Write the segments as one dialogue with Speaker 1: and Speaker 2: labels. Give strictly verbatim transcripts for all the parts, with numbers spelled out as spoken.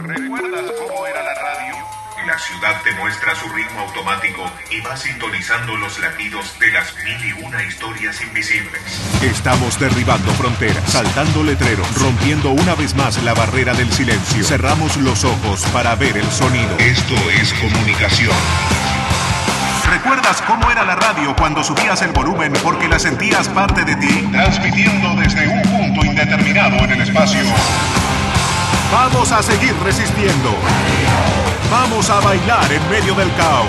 Speaker 1: ¿Recuerdas cómo era la radio? La ciudad te muestra su ritmo automático y va sintonizando los latidos de las mil y una historias invisibles. Estamos derribando fronteras, saltando letreros, rompiendo una vez más la barrera del silencio. Cerramos los ojos para ver el sonido. Esto es comunicación. ¿Recuerdas cómo era la radio cuando subías el volumen porque la sentías parte de ti? Transmitiendo desde un punto indeterminado en el espacio. Vamos a seguir resistiendo. Vamos a bailar en medio del caos.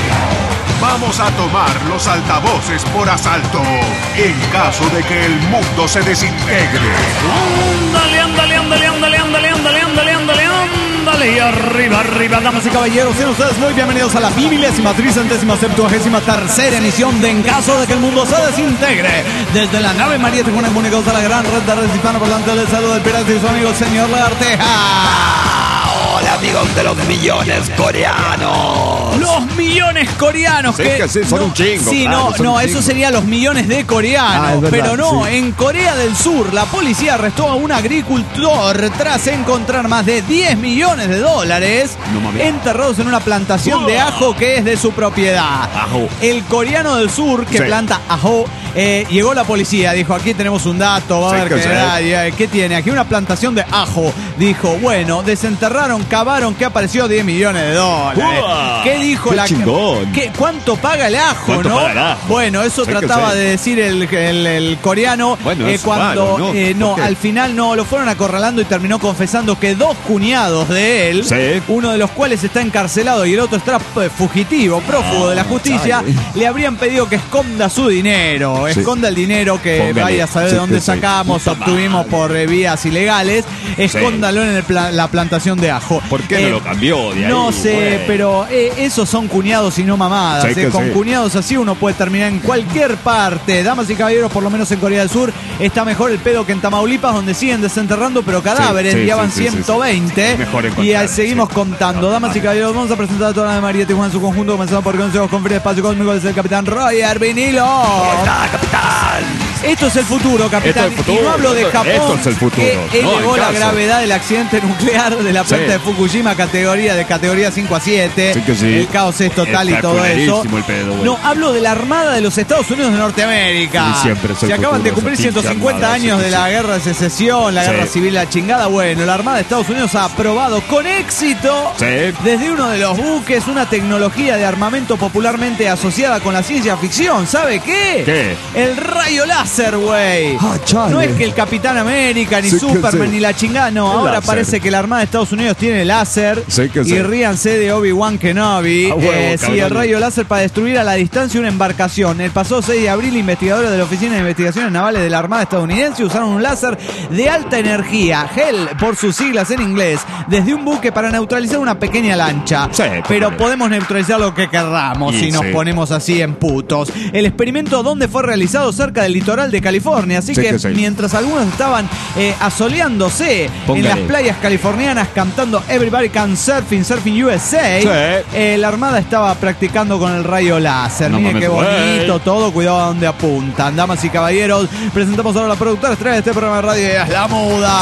Speaker 1: Vamos a tomar los altavoces por asalto en caso de que el mundo se desintegre.
Speaker 2: Ándale, ándale, ándale, ándale, ándale, ándale, ándale, ándale, ándale. Y arriba, arriba, damas y caballeros, sean ustedes muy bienvenidos a la milésima, tricentésima, septuagésima tercera emisión de En caso de que el mundo se desintegre. Desde la nave María Tijuana, comunicados a la gran red de redes hispano, por delante del saludo del pirata y su amigo el señor Lagarteja.
Speaker 3: Hola amigos de los millones coreanos.
Speaker 2: Los millones coreanos.
Speaker 3: Sí,
Speaker 2: que,
Speaker 3: que sí, son
Speaker 2: no,
Speaker 3: un chingo.
Speaker 2: Sí,
Speaker 3: claro,
Speaker 2: no, no,
Speaker 3: un
Speaker 2: eso
Speaker 3: chingo.
Speaker 2: sería los millones de coreanos.
Speaker 3: Ah, es verdad,
Speaker 2: pero no,
Speaker 3: sí.
Speaker 2: En Corea del Sur la policía arrestó a un agricultor tras encontrar más de diez millones de dólares
Speaker 3: no,
Speaker 2: enterrados en una plantación
Speaker 3: uh.
Speaker 2: de ajo que es de su propiedad.
Speaker 3: Ajo.
Speaker 2: El coreano del sur que
Speaker 3: Sí.
Speaker 2: planta ajo, eh, llegó la policía, dijo, aquí tenemos un dato, va a
Speaker 3: Sí,
Speaker 2: ver
Speaker 3: que
Speaker 2: qué,
Speaker 3: sí.
Speaker 2: da, qué tiene. Aquí una plantación de ajo. Dijo, bueno, desenterraron, cavaron, que apareció diez millones de dólares.
Speaker 3: Uah,
Speaker 2: ¿Qué dijo
Speaker 3: qué
Speaker 2: la
Speaker 3: chingón.
Speaker 2: ¿Qué, ¿Cuánto paga el ajo,
Speaker 3: ¿Cuánto
Speaker 2: no?
Speaker 3: paga el ajo?
Speaker 2: Bueno, eso
Speaker 3: Sí, que
Speaker 2: trataba
Speaker 3: sí.
Speaker 2: de decir el, el, el coreano.
Speaker 3: Bueno,
Speaker 2: eh,
Speaker 3: eso
Speaker 2: cuando
Speaker 3: malo, ¿no?
Speaker 2: eh, no,
Speaker 3: ¿Por qué?
Speaker 2: al final no, lo fueron acorralando y terminó confesando que dos cuñados de él,
Speaker 3: Sí.
Speaker 2: uno de los cuales está encarcelado y el otro está eh, fugitivo, prófugo
Speaker 3: Ah,
Speaker 2: de la justicia,
Speaker 3: chale.
Speaker 2: le habrían pedido que esconda su dinero,
Speaker 3: Sí.
Speaker 2: esconda el dinero que
Speaker 3: Póngale.
Speaker 2: vaya a saber
Speaker 3: Sí,
Speaker 2: de dónde
Speaker 3: que sí.
Speaker 2: sacamos,
Speaker 3: Puta
Speaker 2: obtuvimos
Speaker 3: madre.
Speaker 2: por eh, vías ilegales, escóndalo en el pla- la plantación de ajo.
Speaker 3: ¿Por qué no
Speaker 2: Eh,
Speaker 3: lo cambió de ahí?
Speaker 2: No sé,
Speaker 3: güey?
Speaker 2: pero eh, esos son cuñados y no mamadas.
Speaker 3: Sí,
Speaker 2: eh.
Speaker 3: que
Speaker 2: Con
Speaker 3: sí.
Speaker 2: cuñados así uno puede terminar en cualquier parte. Damas y caballeros, por lo menos en Corea del Sur está mejor el pedo que en Tamaulipas, donde siguen desenterrando pero cadáveres.
Speaker 3: Sí, sí,
Speaker 2: ya van
Speaker 3: sí, sí,
Speaker 2: ciento veinte.
Speaker 3: sí, sí. Es mejor
Speaker 2: Y
Speaker 3: encontrar,
Speaker 2: ahí seguimos
Speaker 3: sí.
Speaker 2: contando. Damas y caballeros, vamos a presentar a toda la María Tijuana en su conjunto, comenzando por consejos con Free Espacio Cósmico desde el capitán Roger Vinilo.
Speaker 3: ¿Cómo está, capitán?
Speaker 2: Esto es el futuro, capitán.
Speaker 3: Esto es el futuro,
Speaker 2: Y no hablo de
Speaker 3: esto-
Speaker 2: Japón,
Speaker 3: esto es el futuro,
Speaker 2: que
Speaker 3: no,
Speaker 2: elevó
Speaker 3: en
Speaker 2: la
Speaker 3: caso.
Speaker 2: gravedad del accidente nuclear de la planta
Speaker 3: Sí.
Speaker 2: de Fukushima, categoría de categoría cinco a siete.
Speaker 3: Sí que sí.
Speaker 2: El caos es total y
Speaker 3: Está
Speaker 2: todo eso.
Speaker 3: culerísimo el pedo, güey.
Speaker 2: No, hablo de la Armada de los Estados Unidos de Norteamérica.
Speaker 3: Sí, siempre es el
Speaker 2: Se acaban de
Speaker 3: futuro,
Speaker 2: cumplir
Speaker 3: esa
Speaker 2: ciento cincuenta
Speaker 3: pinche
Speaker 2: años
Speaker 3: armada,
Speaker 2: de
Speaker 3: sí,
Speaker 2: la
Speaker 3: sí.
Speaker 2: guerra de secesión, la
Speaker 3: Sí.
Speaker 2: guerra civil, la chingada. Bueno, la Armada de Estados Unidos ha aprobado con éxito
Speaker 3: Sí.
Speaker 2: desde uno de los buques una tecnología de armamento popularmente asociada con la ciencia ficción. ¿Sabe qué?
Speaker 3: ¿Qué?
Speaker 2: El rayo láser, güey.
Speaker 3: Ah, chale.
Speaker 2: No es que el Capitán América, ni
Speaker 3: Sí que
Speaker 2: Superman,
Speaker 3: sí.
Speaker 2: ni la chingada. No,
Speaker 3: El
Speaker 2: ahora
Speaker 3: láser.
Speaker 2: parece que la Armada de Estados Unidos tiene láser.
Speaker 3: Sí que
Speaker 2: y
Speaker 3: sí.
Speaker 2: ríanse de Obi-Wan Kenobi.
Speaker 3: A huevo,
Speaker 2: Eh, sí, el
Speaker 3: cabrón.
Speaker 2: rayo láser para destruir a la distancia una embarcación. El pasado seis de abril, investigadores de la Oficina de Investigaciones Navales de la Armada estadounidense usaron un láser de alta energía, H E L por sus siglas en inglés, desde un buque para neutralizar una pequeña lancha.
Speaker 3: Sí,
Speaker 2: Pero
Speaker 3: póngale.
Speaker 2: podemos neutralizar lo que querramos
Speaker 3: Y
Speaker 2: si nos
Speaker 3: sí.
Speaker 2: ponemos así en putos. El experimento donde fue realizado cerca del litoral de California, así
Speaker 3: Sí
Speaker 2: que,
Speaker 3: que sí.
Speaker 2: mientras algunos estaban eh, asoleándose
Speaker 3: Póngale.
Speaker 2: en las playas californianas cantando Everybody Can Surfing, Surfing U S A,
Speaker 3: Sí.
Speaker 2: eh, la Armada estaba practicando con el rayo láser.
Speaker 3: No
Speaker 2: Miren
Speaker 3: mames,
Speaker 2: qué bonito
Speaker 3: güey.
Speaker 2: todo, cuidado a dónde apuntan. Damas y caballeros, presentamos ahora a la productora estrella de este programa de radio, es La Muda.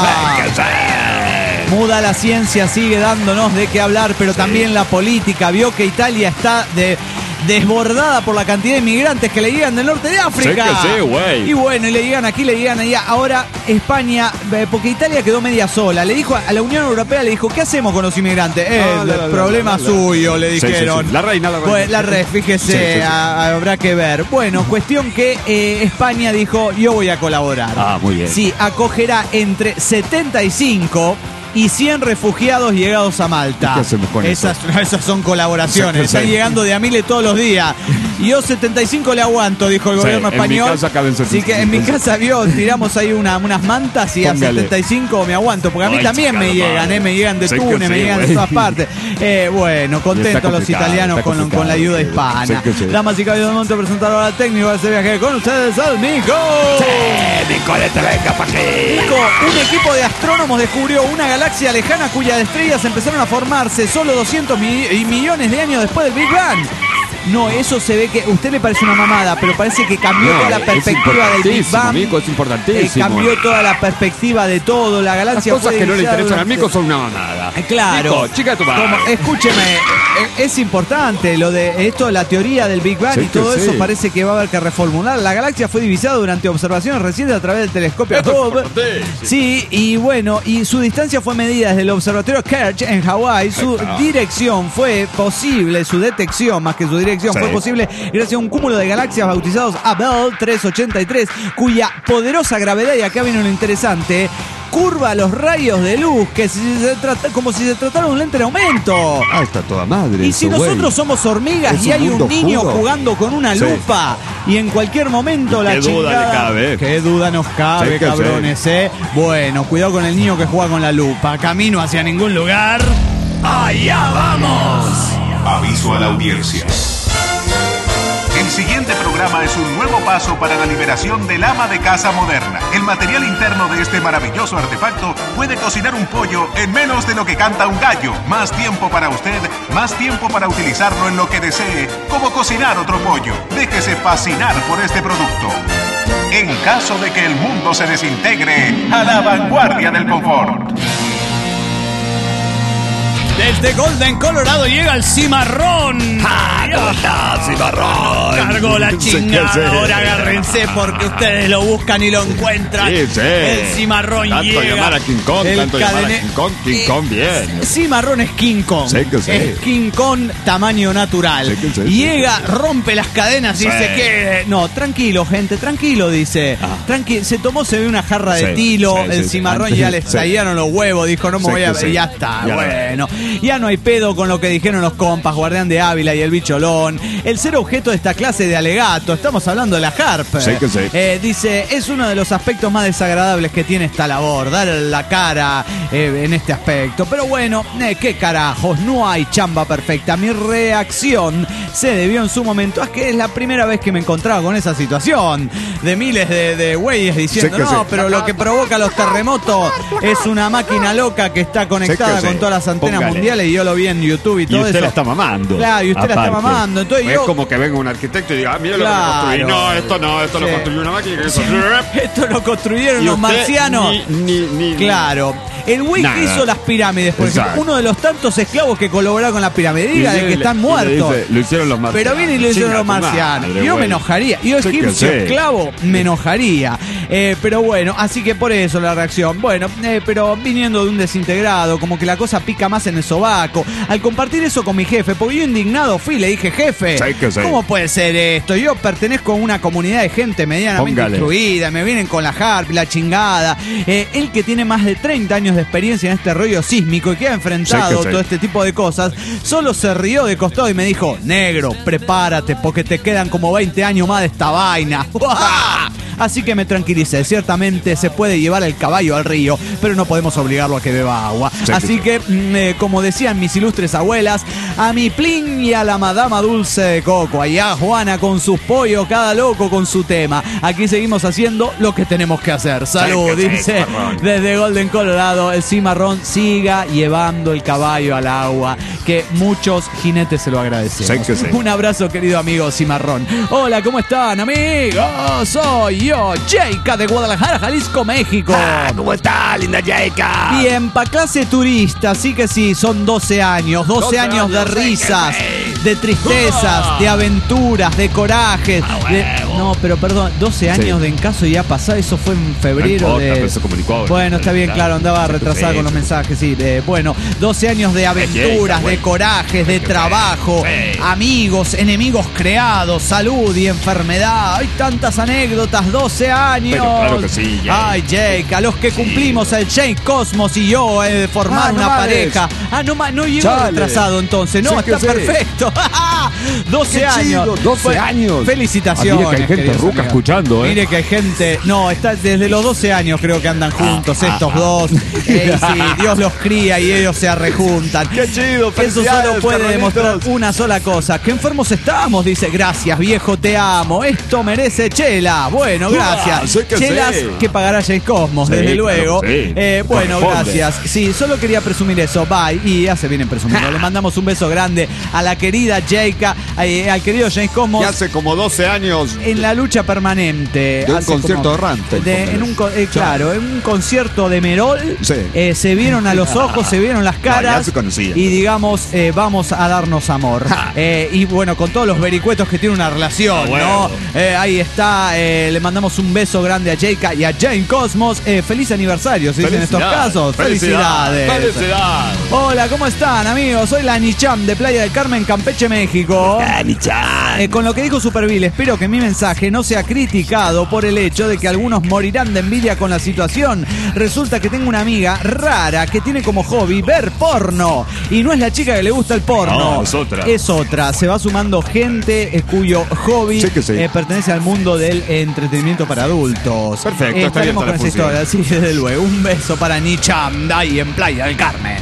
Speaker 2: Muda, la ciencia sigue dándonos de qué hablar, pero también la política. Vio que Italia está de, desbordada por la cantidad de inmigrantes que le llegan del norte de África.
Speaker 3: Sí que sí, güey.
Speaker 2: Y bueno, y le llegan aquí, le llegan allá. Ahora España, eh, porque Italia quedó media sola. Le dijo a la Unión Europea, le dijo, ¿qué hacemos con los inmigrantes? Eh,
Speaker 3: Ah, la,
Speaker 2: el
Speaker 3: la, la,
Speaker 2: problema
Speaker 3: la, la.
Speaker 2: suyo, le
Speaker 3: Sí, sí,
Speaker 2: dijeron.
Speaker 3: sí. La reina, la reina.
Speaker 2: Bueno, la red, fíjese,
Speaker 3: Sí, sí, sí.
Speaker 2: a- habrá que ver. Bueno, cuestión que eh, España dijo, yo voy a colaborar.
Speaker 3: Ah, muy bien.
Speaker 2: Sí, acogerá entre setenta y cinco y cien refugiados llegados a Malta.
Speaker 3: ¿Y qué hacemos con
Speaker 2: esas, esas son colaboraciones,
Speaker 3: Sí, sí.
Speaker 2: están llegando de a miles todos los días. Y yo setenta y cinco le aguanto, dijo el
Speaker 3: Sí,
Speaker 2: gobierno
Speaker 3: en mi
Speaker 2: español.
Speaker 3: casa caben
Speaker 2: Así que en mi casa vio, tiramos ahí una, unas mantas y
Speaker 3: Póngale.
Speaker 2: a setenta y cinco me aguanto, porque a mí
Speaker 3: Ay,
Speaker 2: también me
Speaker 3: chingada
Speaker 2: llegan,
Speaker 3: madre.
Speaker 2: eh, me llegan de
Speaker 3: Sí que
Speaker 2: Túnez, me
Speaker 3: sí,
Speaker 2: llegan de
Speaker 3: güey.
Speaker 2: todas partes. Eh, bueno, contentos los
Speaker 3: complicado,
Speaker 2: italianos
Speaker 3: está
Speaker 2: con, con la
Speaker 3: complicado,
Speaker 2: ayuda
Speaker 3: sí.
Speaker 2: hispana.
Speaker 3: Sí que sí.
Speaker 2: Damas y caballeros, de momento presentar ahora al técnico de este viaje con ustedes, al Nico.
Speaker 3: Nicolete, venga pa' aquí.
Speaker 2: Nico, un equipo de astrónomos descubrió una galaxia lejana cuyas estrellas empezaron a formarse solo doscientos mi- y millones de años después del Big Bang. No, eso se ve que a usted le parece una mamada, pero parece que cambió
Speaker 3: No,
Speaker 2: toda la
Speaker 3: es
Speaker 2: perspectiva del Big
Speaker 3: importantísimo,
Speaker 2: Bang.
Speaker 3: Nico, es importantísimo.
Speaker 2: Eh, cambió toda la perspectiva de todo. La
Speaker 3: Las
Speaker 2: galaxia
Speaker 3: cosas
Speaker 2: fue
Speaker 3: que no le
Speaker 2: iniciada
Speaker 3: interesan al
Speaker 2: durante-
Speaker 3: Mico son una mamada.
Speaker 2: Claro.
Speaker 4: Nico, chica tu madre.
Speaker 2: Como, escúcheme, es importante lo de esto, la teoría del Big Bang
Speaker 4: Sí,
Speaker 2: y todo
Speaker 4: que
Speaker 2: eso
Speaker 4: sí.
Speaker 2: parece que va a haber que reformular. La galaxia fue divisada durante observaciones recientes a través del telescopio
Speaker 4: Esto es
Speaker 2: Hubble.
Speaker 4: importante,
Speaker 2: Sí, y bueno, y su distancia fue medida desde el observatorio Kerch en Hawái. Su
Speaker 4: Ah.
Speaker 2: dirección fue posible, su detección más que su dirección
Speaker 4: Sí.
Speaker 2: fue posible gracias a un cúmulo de galaxias bautizados Abell trescientos ochenta y tres, cuya poderosa gravedad, y acá viene lo interesante, curva los rayos de luz, que si se trata, como si se tratara de un lente en aumento.
Speaker 4: Ah, está toda madre.
Speaker 2: Y si
Speaker 4: eso,
Speaker 2: nosotros
Speaker 4: güey.
Speaker 2: somos hormigas
Speaker 4: Es
Speaker 2: y
Speaker 4: un
Speaker 2: hay un
Speaker 4: mundo
Speaker 2: niño
Speaker 4: oscuro.
Speaker 2: jugando con una
Speaker 4: Sí.
Speaker 2: lupa y en cualquier momento
Speaker 4: ¿Y
Speaker 2: la
Speaker 4: qué duda
Speaker 2: chingada...
Speaker 4: le cabe?
Speaker 2: ¿Qué duda nos cabe,
Speaker 4: Sí que
Speaker 2: cabrones, eh? Bueno, cuidado con el niño que juega con la lupa. Camino hacia ningún lugar. ¡Allá vamos!
Speaker 1: Aviso a la audiencia. El siguiente programa es un nuevo paso para la liberación del ama de casa moderna. El material interno de este maravilloso artefacto puede cocinar un pollo en menos de lo que canta un gallo. Más tiempo para usted, más tiempo para utilizarlo en lo que desee, como cocinar otro pollo. Déjese fascinar por este producto. En caso de que el mundo se desintegre, a la vanguardia del confort.
Speaker 2: Desde Golden, Colorado llega el cimarrón.
Speaker 3: ¡Ah, ¿cómo estás, cimarrón?
Speaker 2: Cargó la
Speaker 4: Sí,
Speaker 2: chingada,
Speaker 4: sí.
Speaker 2: ahora agárrense porque ustedes lo buscan y lo encuentran.
Speaker 4: Sí, sí.
Speaker 2: El cimarrón
Speaker 4: Tanto
Speaker 2: llega.
Speaker 4: llamar a King Kong,
Speaker 2: El
Speaker 4: tanto llamar a
Speaker 2: cadene-
Speaker 4: King Kong, King
Speaker 2: Eh,
Speaker 4: Kong bien.
Speaker 2: Cimarrón es King Kong.
Speaker 4: Sí que sí.
Speaker 2: Es King Kong tamaño natural.
Speaker 4: Sí que sí,
Speaker 2: Llega, rompe las cadenas y
Speaker 4: Sí.
Speaker 2: dice que... No, tranquilo, gente, tranquilo, dice.
Speaker 4: Ah.
Speaker 2: Tranqui- se tomó, se ve una jarra de
Speaker 4: Sí,
Speaker 2: tilo.
Speaker 4: sí,
Speaker 2: el
Speaker 4: sí,
Speaker 2: cimarrón
Speaker 4: sí.
Speaker 2: ya le
Speaker 4: Sí.
Speaker 2: estallaron los huevos. Dijo, no me
Speaker 4: Sí
Speaker 2: voy a...
Speaker 4: que sí.
Speaker 2: Ya está,
Speaker 4: Ya no.
Speaker 2: bueno. Ya no hay pedo con lo que dijeron los compas, Guardián de Ávila y el Bicholón. El ser objeto de esta clase de alegato, estamos hablando de la Harp.
Speaker 4: Sí que sí.
Speaker 2: Eh, dice, es uno de los aspectos más desagradables que tiene esta labor, dar la cara eh, en este aspecto. Pero bueno, eh, qué carajos, no hay chamba perfecta. Mi reacción se debió en su momento a que es la primera vez que me encontraba con esa situación. De miles de, de güeyes diciendo,
Speaker 4: Sí que
Speaker 2: no,
Speaker 4: sí.
Speaker 2: pero lo que provoca los terremotos es una máquina loca que está conectada
Speaker 4: Sí que
Speaker 2: con
Speaker 4: sí.
Speaker 2: todas las antenas
Speaker 4: Póngale.
Speaker 2: mundiales y yo lo vi en YouTube y
Speaker 4: Y
Speaker 2: todo
Speaker 4: usted
Speaker 2: eso.
Speaker 4: la está mamando.
Speaker 2: Claro, y usted la está
Speaker 4: aparte.
Speaker 2: mamando. Entonces
Speaker 4: es
Speaker 2: yo-
Speaker 4: como que venga un arquitecto y diga, ah, mira
Speaker 2: Claro.
Speaker 4: lo que construí. No, esto no, esto
Speaker 2: Sí.
Speaker 4: lo construyó una máquina. que eso-
Speaker 2: Esto lo construyeron
Speaker 4: Y
Speaker 2: los
Speaker 4: usted
Speaker 2: marcianos.
Speaker 4: Ni, ni, ni-
Speaker 2: Claro. El güey que
Speaker 4: Nada.
Speaker 2: hizo las pirámides, por ejemplo,
Speaker 4: Exacto.
Speaker 2: uno de los tantos esclavos que colaboraron con las pirámides,
Speaker 4: Y
Speaker 2: diga de
Speaker 4: le-
Speaker 2: que están
Speaker 4: y le
Speaker 2: muertos.
Speaker 4: dice, lo hicieron los marcianos.
Speaker 2: Pero viene y lo hicieron
Speaker 4: Chinga
Speaker 2: los
Speaker 4: tu
Speaker 2: marcianos.
Speaker 4: madre,
Speaker 2: Yo me
Speaker 4: güey.
Speaker 2: enojaría. Yo,
Speaker 4: Sí que
Speaker 2: egipcio,
Speaker 4: sí.
Speaker 2: esclavo, me enojaría. Eh, pero bueno, así que por eso la reacción. Bueno, eh, pero viniendo de un desintegrado, como que la cosa pica más en el sobaco. Al compartir eso con mi jefe, porque yo indignado fui, le dije, jefe,
Speaker 4: Sí que sí.
Speaker 2: ¿cómo puede ser esto? Yo pertenezco a una comunidad de gente medianamente
Speaker 4: Póngale.
Speaker 2: instruida, me vienen con la harp, la chingada. Eh, él que tiene más de treinta años de experiencia en este rollo sísmico y que ha enfrentado
Speaker 4: Sí que sí.
Speaker 2: todo este tipo de cosas, solo se rió de costado y me dijo, negro, prepárate porque te quedan como veinte años más de esta vaina. Así que me tranquilicé, ciertamente se puede llevar el caballo al río, pero no podemos obligarlo a que beba agua.
Speaker 4: Sí,
Speaker 2: Así
Speaker 4: sí.
Speaker 2: que, mm, eh, como decían mis ilustres abuelas, a mi plin y a la madama dulce de coco. Allá Juana con sus pollos, cada loco con su tema. Aquí seguimos haciendo lo que tenemos que hacer. Salud,
Speaker 4: Sí, que sí,
Speaker 2: dice
Speaker 4: cimarrón.
Speaker 2: desde Golden, Colorado, el cimarrón siga llevando el caballo al agua, que muchos jinetes se lo agradecemos.
Speaker 4: Sí, que sí.
Speaker 2: Un abrazo, querido amigo cimarrón. Hola, ¿cómo están, amigos? Soy yo, Jayka de Guadalajara, Jalisco, México.
Speaker 3: Ah, ¿cómo está, linda Jayka?
Speaker 2: Bien, pa' clase turista, sí que sí, son doce años, doce,
Speaker 4: doce
Speaker 2: años de
Speaker 4: años,
Speaker 2: risas,
Speaker 3: sí que sí.
Speaker 2: de tristezas, de aventuras, de corajes. de- No, pero perdón, doce años de en caso ya pasado, eso fue en febrero
Speaker 4: No importa,
Speaker 2: de...
Speaker 4: pero se comunicó ahora.
Speaker 2: Bueno, está bien, claro, andaba
Speaker 4: Sí,
Speaker 2: retrasada
Speaker 4: sí,
Speaker 2: con los
Speaker 4: sí.
Speaker 2: mensajes, sí. eh, bueno, doce años de aventuras, de
Speaker 4: bueno.
Speaker 2: corajes, de trabajo,
Speaker 3: Sí.
Speaker 2: amigos, enemigos creados, salud y enfermedad. Hay tantas anécdotas, doce años.
Speaker 4: Pero claro que sí, Jake.
Speaker 2: Ay, Jake, a los que cumplimos el Jake Cosmos y yo eh, de formar
Speaker 4: Ah, no
Speaker 2: una
Speaker 4: mames.
Speaker 2: pareja. Ah, no, ma- no llegó
Speaker 4: Chale.
Speaker 2: retrasado entonces, no,
Speaker 4: Sí que
Speaker 2: está
Speaker 4: sí.
Speaker 2: perfecto. doce
Speaker 4: Qué
Speaker 2: años.
Speaker 4: chido, doce
Speaker 2: Fue-
Speaker 4: años.
Speaker 2: Felicitaciones.
Speaker 4: Ah, mire que hay gente
Speaker 2: queridos
Speaker 4: ruca
Speaker 2: amigos.
Speaker 4: escuchando, ¿eh?
Speaker 2: Mire que hay gente. No, está desde los doce años creo que andan juntos
Speaker 4: Ah,
Speaker 2: estos
Speaker 4: ah,
Speaker 2: dos. Eh, y sí, Dios los cría y ellos se arrejuntan.
Speaker 4: Qué chido,
Speaker 2: Eso
Speaker 4: felicidades,
Speaker 2: solo puede
Speaker 4: carnalitos.
Speaker 2: demostrar una sola cosa. Qué enfermos estamos, dice. Gracias, viejo, te amo. Esto merece chela. Bueno, gracias.
Speaker 4: Ah, sí que
Speaker 2: Chelas
Speaker 4: sí.
Speaker 2: que pagará Jay Cosmos,
Speaker 4: Sí,
Speaker 2: desde
Speaker 4: claro
Speaker 2: luego.
Speaker 4: que sí.
Speaker 2: Eh, bueno,
Speaker 4: Corresponde.
Speaker 2: gracias. Sí, solo quería presumir eso. Bye. Y hace bien en presumirlo. Le mandamos un beso grande a la querida Jayka, eh, al querido James Cosmos.
Speaker 4: Que hace como doce años
Speaker 2: En en la lucha permanente.
Speaker 5: De un
Speaker 2: Hace
Speaker 5: concierto
Speaker 2: como-
Speaker 5: errante.
Speaker 2: de- en un, co- eh, claro, en un concierto de Merol,
Speaker 5: Sí.
Speaker 2: eh, se vieron a los ojos, se vieron las
Speaker 5: No, ya
Speaker 2: caras
Speaker 5: se conocían.
Speaker 2: y digamos, eh, vamos a darnos amor. Eh, y bueno, con todos los vericuetos que tiene una relación,
Speaker 4: Ah, bueno.
Speaker 2: ¿no? Eh, ahí está, eh, le mandamos un beso grande a Jayka y a Jane Cosmos. Eh, feliz aniversario, se dice en estos
Speaker 4: Felicidades.
Speaker 2: casos.
Speaker 4: Felicidades.
Speaker 2: Felicidades.
Speaker 4: Felicidades.
Speaker 2: Hola, ¿cómo están, amigos? Soy la Nicham de Playa del Carmen, Campeche, México. Eh, con lo que dijo Superville, espero que mi mensaje no sea criticado por el hecho de que algunos morirán de envidia con la situación. Resulta que tengo una amiga rara que tiene como hobby ver porno. Y no es la chica que le gusta el porno.
Speaker 4: No, es otra.
Speaker 2: Es otra. Se va sumando gente eh, cuyo hobby
Speaker 5: Sí que sí.
Speaker 2: eh, pertenece al mundo del entretenimiento para adultos.
Speaker 4: Perfecto,
Speaker 2: Eh,
Speaker 4: está bien
Speaker 2: estaremos
Speaker 4: toda
Speaker 2: con
Speaker 4: la
Speaker 2: esa historia, sí, desde luego. Un beso para Nicham, ahí en Playa del Carmen.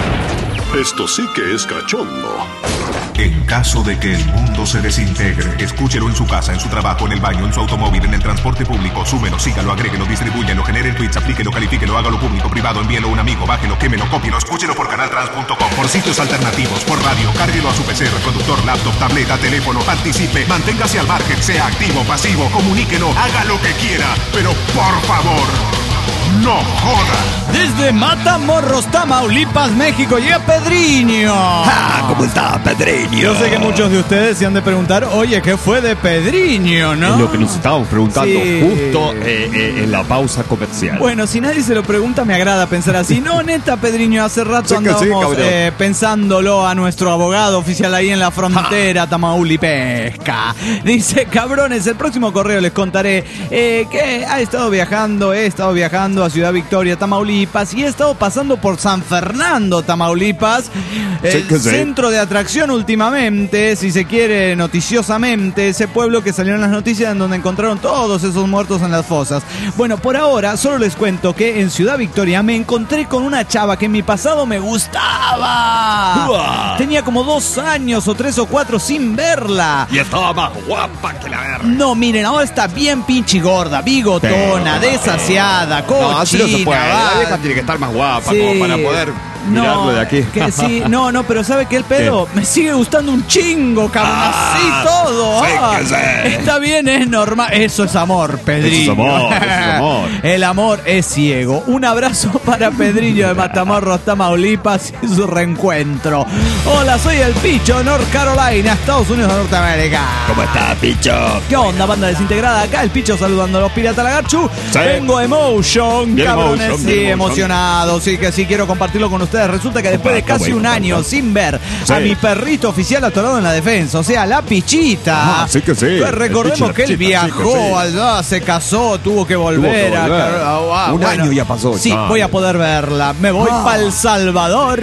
Speaker 1: Esto sí que es cachondo. En caso de que el mundo se desintegre, escúchelo en su casa, en su trabajo, en el baño, en su automóvil, en el transporte público. Súmelo, sígalo, agréguelo, distribúyelo, genere tweets, aplíquelo, califíquelo, hágalo público, privado, envíelo a un amigo, bájelo, quémelo, cópielo, escúchelo por canaltrans punto com, por sitios alternativos, por radio, cárguelo a su P C, reproductor, laptop, tableta, teléfono, participe, manténgase al margen, sea activo, pasivo, comuníquelo, haga lo que quiera, pero por favor, no joda.
Speaker 2: Desde Matamoros, Tamaulipas, México, llega Pedriño.
Speaker 3: Ah, ¿cómo está, Pedriño?
Speaker 2: Yo sé que muchos de ustedes se han de preguntar, oye, ¿qué fue de Pedriño, no?
Speaker 4: Es lo que nos estábamos preguntando
Speaker 2: Sí.
Speaker 4: justo eh, eh, en la pausa comercial.
Speaker 2: Bueno, si nadie se lo pregunta, me agrada pensar así. No, neta, Pedriño, hace rato
Speaker 5: Sí que sí,
Speaker 2: andábamos
Speaker 5: cabrón.
Speaker 2: eh, pensándolo a nuestro abogado oficial ahí en la frontera tamaulipesca. Dice, cabrones, el próximo correo les contaré eh, que ha estado viajando, he estado viajando a Ciudad Victoria, Tamaulipas, y he estado pasando por San Fernando, Tamaulipas, el
Speaker 5: que sí.
Speaker 2: centro de atracción últimamente, si se quiere noticiosamente, ese pueblo que salió en las noticias en donde encontraron todos esos muertos en las fosas. Bueno, por ahora solo les cuento que en Ciudad Victoria me encontré con una chava que en mi pasado me gustaba.
Speaker 4: Uah.
Speaker 2: Tenía como dos años o tres o cuatro sin verla.
Speaker 4: Y estaba más guapa que la verga.
Speaker 2: No, miren, ahora está bien pinche gorda, bigotona, desasiada, cochina.
Speaker 4: No, así no se puede.
Speaker 2: va.
Speaker 4: La vieja tiene que estar más guapa
Speaker 2: Sí.
Speaker 4: como para poder
Speaker 2: No,
Speaker 4: mirarlo de aquí.
Speaker 2: que sí, no, no, pero ¿sabe qué el pedo? Me sigue gustando un chingo, cabrón,
Speaker 4: Ah,
Speaker 2: así todo.
Speaker 4: sí
Speaker 2: ah.
Speaker 4: que sí.
Speaker 2: Está bien, es normal. Eso es amor, Pedrillo.
Speaker 4: Eso es amor, eso es amor.
Speaker 2: El amor es ciego. Un abrazo para Pedrillo de Matamoros, Tamaulipas y su reencuentro. Hola, soy el Picho, North Carolina, Estados Unidos de Norteamérica.
Speaker 3: ¿Cómo está, Picho?
Speaker 2: ¿Qué onda, banda desintegrada? Acá el Picho saludando a los Piratas Lagarchu.
Speaker 4: Sí.
Speaker 2: Vengo emotion,
Speaker 4: Bien
Speaker 2: cabrones.
Speaker 4: emotion,
Speaker 2: sí,
Speaker 4: bien emotion.
Speaker 2: emocionado. Sí, que sí, quiero compartirlo con ustedes. Resulta que después de
Speaker 4: Comparta,
Speaker 2: casi
Speaker 4: güey,
Speaker 2: un año
Speaker 4: comparta.
Speaker 2: sin ver
Speaker 4: Sí.
Speaker 2: a mi perrito oficial atorado en la defensa, o sea, la Pichita.
Speaker 5: Ah, sí que sí.
Speaker 2: Pues recordemos
Speaker 4: El Pichi,
Speaker 2: que él
Speaker 4: la Pichita,
Speaker 2: viajó,
Speaker 4: sí que sí.
Speaker 2: allá, se casó, tuvo que volver.
Speaker 4: que
Speaker 2: a-
Speaker 4: volver.
Speaker 2: ah, ah,
Speaker 5: Un año ya pasó.
Speaker 2: Sí,
Speaker 4: Ah.
Speaker 2: voy a poder verla. Me voy
Speaker 5: Ah.
Speaker 2: para El Salvador.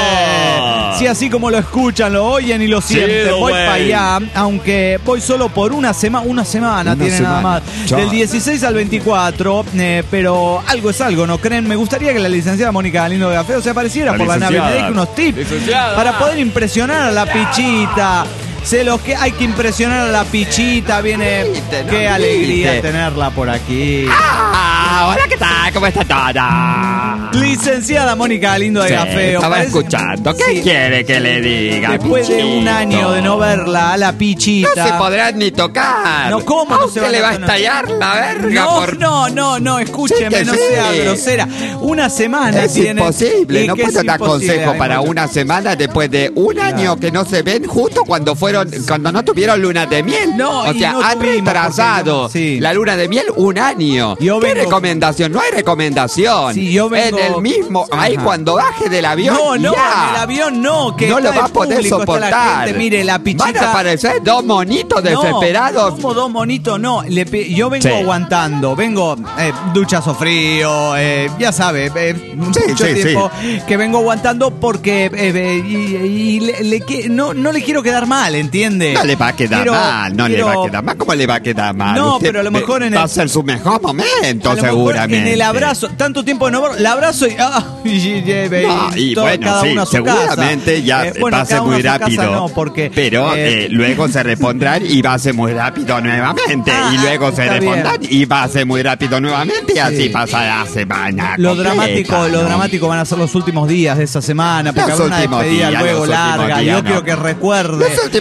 Speaker 4: Ah.
Speaker 2: Sí, así como lo escuchan, lo oyen y lo sienten.
Speaker 4: Chido,
Speaker 2: voy
Speaker 4: güey.
Speaker 2: para allá, aunque voy solo por una semana. Una semana
Speaker 5: Una
Speaker 2: tiene nada
Speaker 5: semana.
Speaker 2: más.
Speaker 5: Chao.
Speaker 2: Del dieciséis al veinticuatro, eh, pero algo es algo, ¿no creen? Me gustaría que la licenciada Mónica Galindo de Gafeo se apareciera
Speaker 4: La
Speaker 2: por la nave y me
Speaker 4: licenciada.
Speaker 2: dé unos tips
Speaker 4: Licenciada.
Speaker 2: para poder impresionar a la Pichita. Sé lo que hay que impresionar a la Pichita. Viene.
Speaker 3: Viste, no,
Speaker 2: Qué alegría
Speaker 3: viste.
Speaker 2: tenerla por aquí.
Speaker 3: Ah, hola, ¿qué tal? ¿Cómo está toda?
Speaker 2: Licenciada Mónica Galindo de
Speaker 3: Sí,
Speaker 2: Gafeo.
Speaker 3: estaba
Speaker 2: parece-
Speaker 3: escuchando. ¿Qué
Speaker 2: Sí.
Speaker 3: quiere que le diga?
Speaker 2: Después de un
Speaker 3: Pichito?
Speaker 2: año de no verla a la Pichita.
Speaker 3: No se podrán ni tocar.
Speaker 2: No, ¿cómo no
Speaker 3: ¿A
Speaker 2: se
Speaker 3: usted
Speaker 2: van
Speaker 3: le
Speaker 2: a
Speaker 3: va a
Speaker 2: tocar?
Speaker 3: estallar la verga
Speaker 2: No,
Speaker 3: por...
Speaker 2: no, no, no, escúcheme,
Speaker 3: Sí que
Speaker 2: no
Speaker 3: sí.
Speaker 2: sea grosera. Una semana
Speaker 3: Es
Speaker 2: tiene.
Speaker 3: imposible,
Speaker 2: ¿Y
Speaker 3: no
Speaker 2: qué
Speaker 3: puedo
Speaker 2: es
Speaker 3: dar
Speaker 2: imposible?
Speaker 3: consejo
Speaker 2: Hay
Speaker 3: para
Speaker 2: mucho-
Speaker 3: una semana después de un año que no se ven justo cuando fueron, cuando no tuvieron luna de miel.
Speaker 2: No,
Speaker 3: o
Speaker 2: y
Speaker 3: sea,
Speaker 2: no
Speaker 3: han
Speaker 2: tuvimos,
Speaker 3: retrasado
Speaker 2: porque yo- sí.
Speaker 3: la luna de miel un año.
Speaker 2: Yo
Speaker 3: ¿Qué
Speaker 2: vengo-
Speaker 3: recomendación? No hay recomendación.
Speaker 2: Sí, yo vengo-
Speaker 3: En el mismo, ahí
Speaker 2: Ajá.
Speaker 3: cuando baje del avión.
Speaker 2: No, no,
Speaker 3: ya.
Speaker 2: en el avión no, que
Speaker 3: no
Speaker 2: está
Speaker 3: lo va a
Speaker 2: el
Speaker 3: poder
Speaker 2: público, está la
Speaker 3: soportar.
Speaker 2: gente. Mire, la Pichita.
Speaker 3: Van a aparecer dos monitos desesperados.
Speaker 2: No, como dos monitos, no. Le pe- yo vengo
Speaker 3: Sí.
Speaker 2: aguantando, vengo eh, duchazo frío, eh, ya sabe, eh, mucho
Speaker 5: sí,
Speaker 2: tiempo que vengo aguantando porque eh, eh, y, y le, le que- no, no le quiero quedar mal, ¿entiende?
Speaker 3: No le va a quedar
Speaker 2: Quiero-
Speaker 3: mal, no
Speaker 2: quiero-
Speaker 3: le va a quedar mal. ¿Cómo le va a quedar mal?
Speaker 2: No,
Speaker 3: Usted
Speaker 2: pero a lo mejor en
Speaker 3: va
Speaker 2: el-
Speaker 3: a ser su mejor momento,
Speaker 2: A lo mejor
Speaker 3: seguramente.
Speaker 2: en el abrazo, tanto tiempo de no ver, la abrazo y, ah, y, y- y-
Speaker 3: No, y
Speaker 2: todo-
Speaker 3: bueno,
Speaker 2: cada
Speaker 3: sí,
Speaker 2: uno a su
Speaker 3: seguramente
Speaker 2: casa.
Speaker 3: ya
Speaker 2: Eh, bueno,
Speaker 3: va a ser
Speaker 2: cada uno
Speaker 3: muy
Speaker 2: a su casa
Speaker 3: rápido.
Speaker 2: no, porque,
Speaker 3: pero
Speaker 2: eh,
Speaker 3: eh, luego se repondrán y va a ser muy rápido nuevamente.
Speaker 2: Ah,
Speaker 3: y luego se
Speaker 2: está
Speaker 3: repondrán y va a ser muy rápido nuevamente. Y así
Speaker 2: Sí.
Speaker 3: pasa la semana.
Speaker 2: Lo
Speaker 3: completa,
Speaker 2: dramático, lo
Speaker 3: ¿no?
Speaker 2: dramático van a ser los últimos días de esa semana, porque
Speaker 3: Los
Speaker 2: habrá una
Speaker 3: últimos
Speaker 2: despedida
Speaker 3: días,
Speaker 2: luego
Speaker 3: los últimos
Speaker 2: larga.
Speaker 3: días,
Speaker 2: Yo
Speaker 3: no.
Speaker 2: quiero que recuerde.
Speaker 3: Los últimos